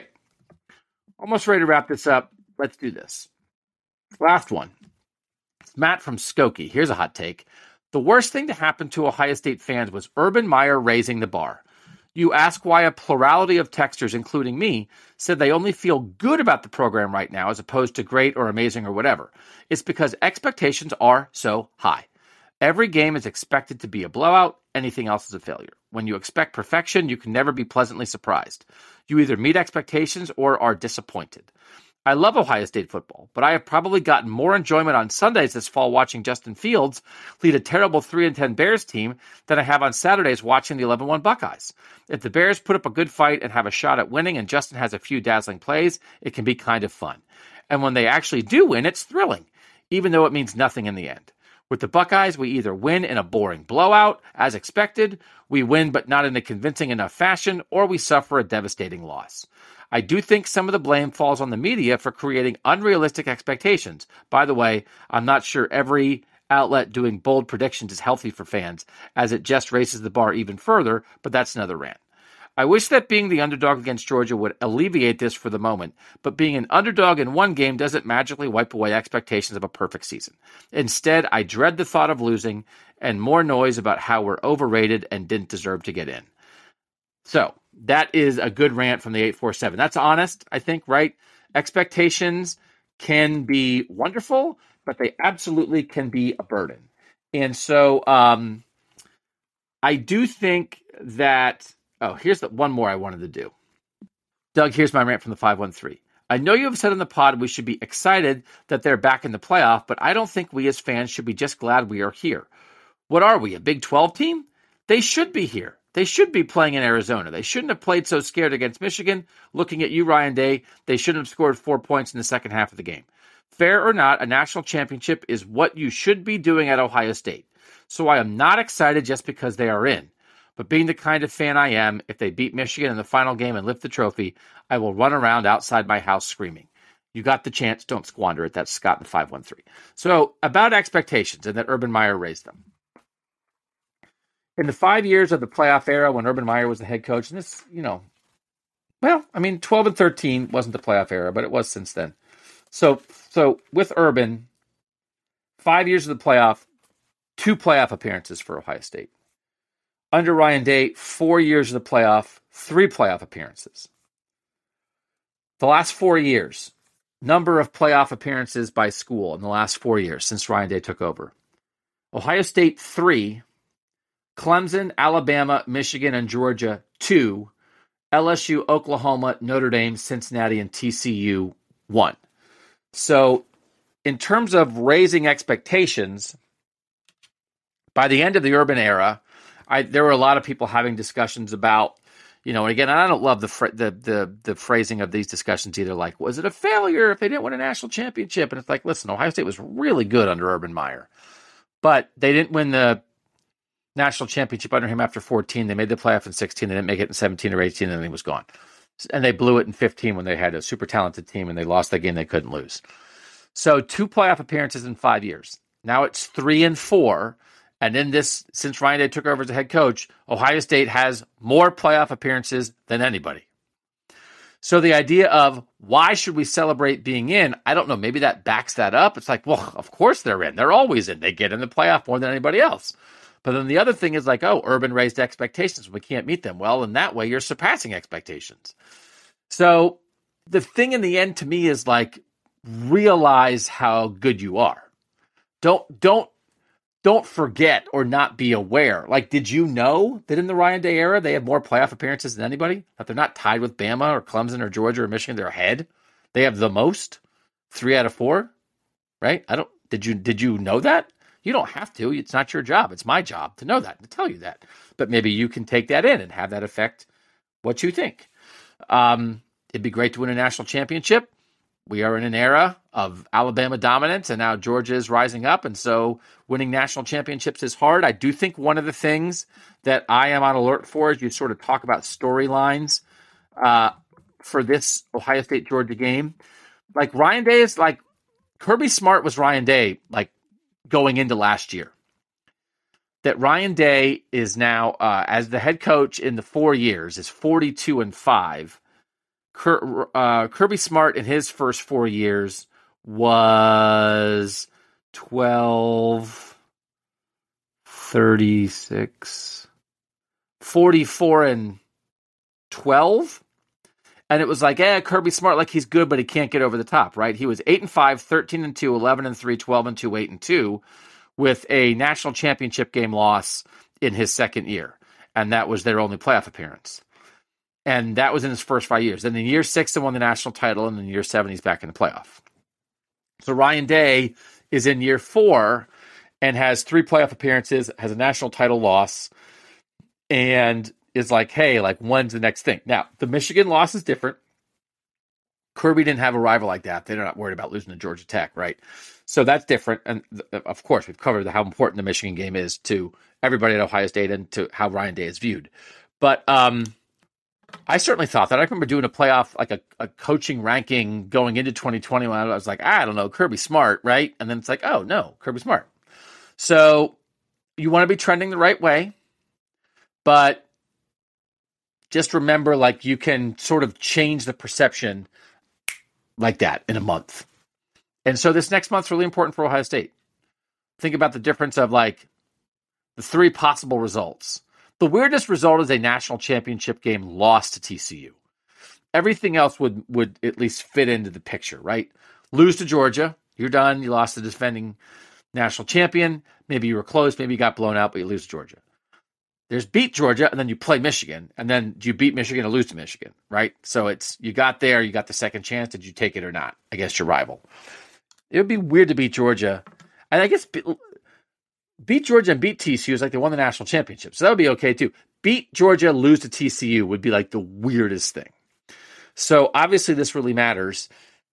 E: almost ready to wrap this up. Let's do this. Last one. Matt from Skokie. Here's a hot take. The worst thing to happen to Ohio State fans was Urban Meyer raising the bar. You ask why a plurality of texters, including me, said they only feel good about the program right now as opposed to great or amazing or whatever. It's because expectations are so high. Every game is expected to be a blowout. Anything else is a failure. When you expect perfection, you can never be pleasantly surprised. You either meet expectations or are disappointed. I love Ohio State football, but I have probably gotten more enjoyment on Sundays this fall watching Justin Fields lead a terrible three and ten Bears team than I have on Saturdays watching the eleven one Buckeyes. If the Bears put up a good fight and have a shot at winning and Justin has a few dazzling plays, it can be kind of fun. And when they actually do win, it's thrilling, even though it means nothing in the end. With the Buckeyes, we either win in a boring blowout, as expected, we win but not in a convincing enough fashion, or we suffer a devastating loss. I do think some of the blame falls on the media for creating unrealistic expectations. By the way, I'm not sure every outlet doing bold predictions is healthy for fans, as it just raises the bar even further, but that's another rant. I wish that being the underdog against Georgia would alleviate this for the moment, but being an underdog in one game doesn't magically wipe away expectations of a perfect season. Instead, I dread the thought of losing and more noise about how we're overrated and didn't deserve to get in. So, that is a good rant from the eight four seven. That's honest, I think, right? Expectations can be wonderful, but they absolutely can be a burden. And so um, I do think that, oh, here's the one more I wanted to do. Doug, here's my rant from the five one three. I know you have said in the pod we should be excited that they're back in the playoff, but I don't think we as fans should be just glad we are here. What are we, a Big twelve team? They should be here. They should be playing in Arizona. They shouldn't have played so scared against Michigan. Looking at you, Ryan Day, they shouldn't have scored four points in the second half of the game. Fair or not, a national championship is what you should be doing at Ohio State. So I am not excited just because they are in. But being the kind of fan I am, if they beat Michigan in the final game and lift the trophy, I will run around outside my house screaming. You got the chance, don't squander it. That's Scott in the five one three. So about expectations and that Urban Meyer raised them. In the five years of the playoff era when Urban Meyer was the head coach, and this, you know, well, I mean, twelve and thirteen wasn't the playoff era, but it was since then. So, so with Urban, five years of the playoff, two playoff appearances for Ohio State. Under Ryan Day, four years of the playoff, three playoff appearances. The last four years, number of playoff appearances by school in the last four years since Ryan Day took over. Ohio State, three. Clemson, Alabama, Michigan, and Georgia, two. L S U, Oklahoma, Notre Dame, Cincinnati, and T C U, one. So in terms of raising expectations, by the end of the Urban era, I, there were a lot of people having discussions about, you know, and again, I don't love the, fr- the the the phrasing of these discussions either. Like, was it a failure if they didn't win a national championship? And it's like, listen, Ohio State was really good under Urban Meyer, but they didn't win the national championship under him after fourteen. They made the playoff in sixteen. They didn't make it in seventeen or eighteen, and then he was gone. And they blew it in fifteen when they had a super talented team, and they lost that game they couldn't lose. So two playoff appearances in five years. Now it's three and four. And in this, since Ryan Day took over as a head coach, Ohio State has more playoff appearances than anybody. So the idea of why should we celebrate being in, I don't know, maybe that backs that up. It's like, well, of course they're in. They're always in. They get in the playoff more than anybody else. But then the other thing is like, oh, Urban raised expectations. We can't meet them. Well, in that way, you're surpassing expectations. So the thing in the end to me is like, realize how good you are. Don't, don't, don't forget or not be aware. Like, did you know that in the Ryan Day era, they have more playoff appearances than anybody? That they're not tied with Bama or Clemson or Georgia or Michigan. They're ahead. They have the most, three out of four. right? I don't. Did you did you know that? You don't have to. It's not your job. It's my job to know that, to tell you that. But maybe you can take that in and have that affect what you think. Um, it'd be great to win a national championship. We are in an era of Alabama dominance, and now Georgia is rising up, and so winning national championships is hard. I do think one of the things that I am on alert for is you sort of talk about storylines uh, for this Ohio State-Georgia game. Like Ryan Day is like, Kirby Smart was Ryan Day, like going into last year. That Ryan Day is now, uh, as the head coach in the four years, is forty-two and five. Cur- uh, Kirby Smart in his first four years was twelve, thirty-six, forty-four and twelve. And it was like, eh, Kirby Smart, like he's good, but he can't get over the top, right? He was eight and five, thirteen and two, eleven and three, twelve and two, eight and two, with a national championship game loss in his second year. And that was their only playoff appearance. And that was in his first five years. Then in year six, he won the national title, and in year seven, he's back in the playoff. So Ryan Day is in year four and has three playoff appearances, has a national title loss, and is like, hey, like, when's the next thing? Now, the Michigan loss is different. Kirby didn't have a rival like that. They're not worried about losing to Georgia Tech, right? So that's different. And th- of course, we've covered how important the Michigan game is to everybody at Ohio State and to how Ryan Day is viewed. But, um, I certainly thought that. I remember doing a playoff, like a, a coaching ranking going into twenty twenty when I was like, I don't know, Kirby Smart, right? And then it's like, oh, no, Kirby Smart. So you want to be trending the right way, but just remember, like, you can sort of change the perception like that in a month. And so this next month's really important for Ohio State. Think about the difference of, like, the three possible results. The weirdest result is a national championship game lost to T C U. Everything else would, would at least fit into the picture, right? Lose to Georgia, you're done. You lost to the defending national champion. Maybe you were close, maybe you got blown out, but you lose to Georgia. There's beat Georgia, and then you play Michigan, and then do you beat Michigan or lose to Michigan, right? So it's, you got there, you got the second chance. Did you take it or not against your rival? It would be weird to beat Georgia. And I guess beat Georgia and beat T C U is like they won the national championship. So that would be okay too. Beat Georgia, lose to T C U would be like the weirdest thing. So obviously this really matters.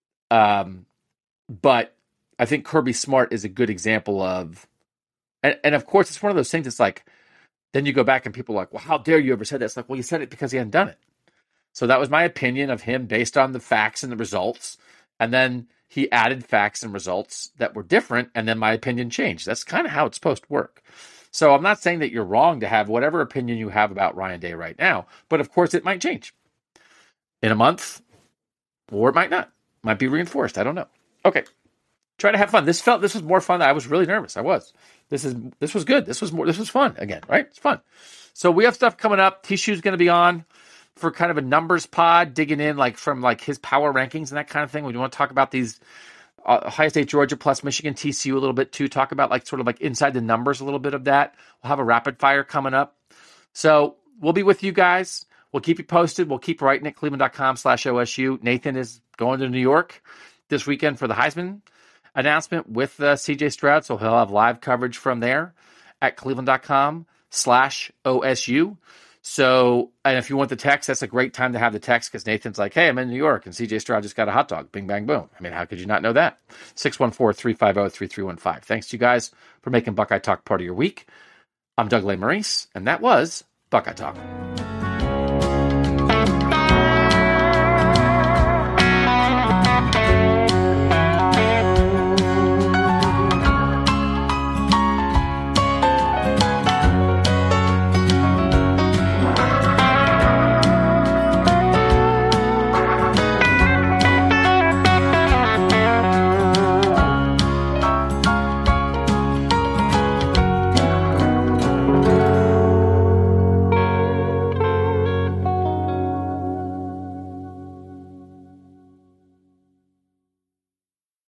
E: Um, but I think Kirby Smart is a good example of, and, and of course it's one of those things that's like, then you go back and people are like, well, how dare you ever say that? It's like, well, you said it because he hadn't done it. So that was my opinion of him based on the facts and the results. And then he added facts and results that were different, and then my opinion changed. That's kind of how it's supposed to work. So I'm not saying that you're wrong to have whatever opinion you have about Ryan Day right now, but of course it might change in a month, or it might not. Might be reinforced. I don't know. Okay. Try to have fun. This felt, this was more fun. I was really nervous. I was. This is, this was good. This was more, this was fun again, right? It's fun. So we have stuff coming up. Tishu's going to be on for kind of a numbers pod, digging in like from like his power rankings and that kind of thing. We want to talk about these uh, Ohio State, Georgia plus Michigan, T C U a little bit too. Talk about like sort of like inside the numbers a little bit of that. We'll have a rapid fire coming up. So we'll be with you guys. We'll keep you posted. We'll keep writing at cleveland.com slash OSU. Nathan is going to New York this weekend for the Heisman announcement with uh, C J Stroud. So he'll have live coverage from there at cleveland.com slash OSU. So, and if you want the text, that's a great time to have the text because Nathan's like, hey, I'm in New York and C J Stroud just got a hot dog. Bing, bang, boom. I mean, how could you not know that? six one four, three five zero, three three one five. Thanks to you guys for making Buckeye Talk part of your week. I'm Doug Lesmerises, and that was Buckeye Talk.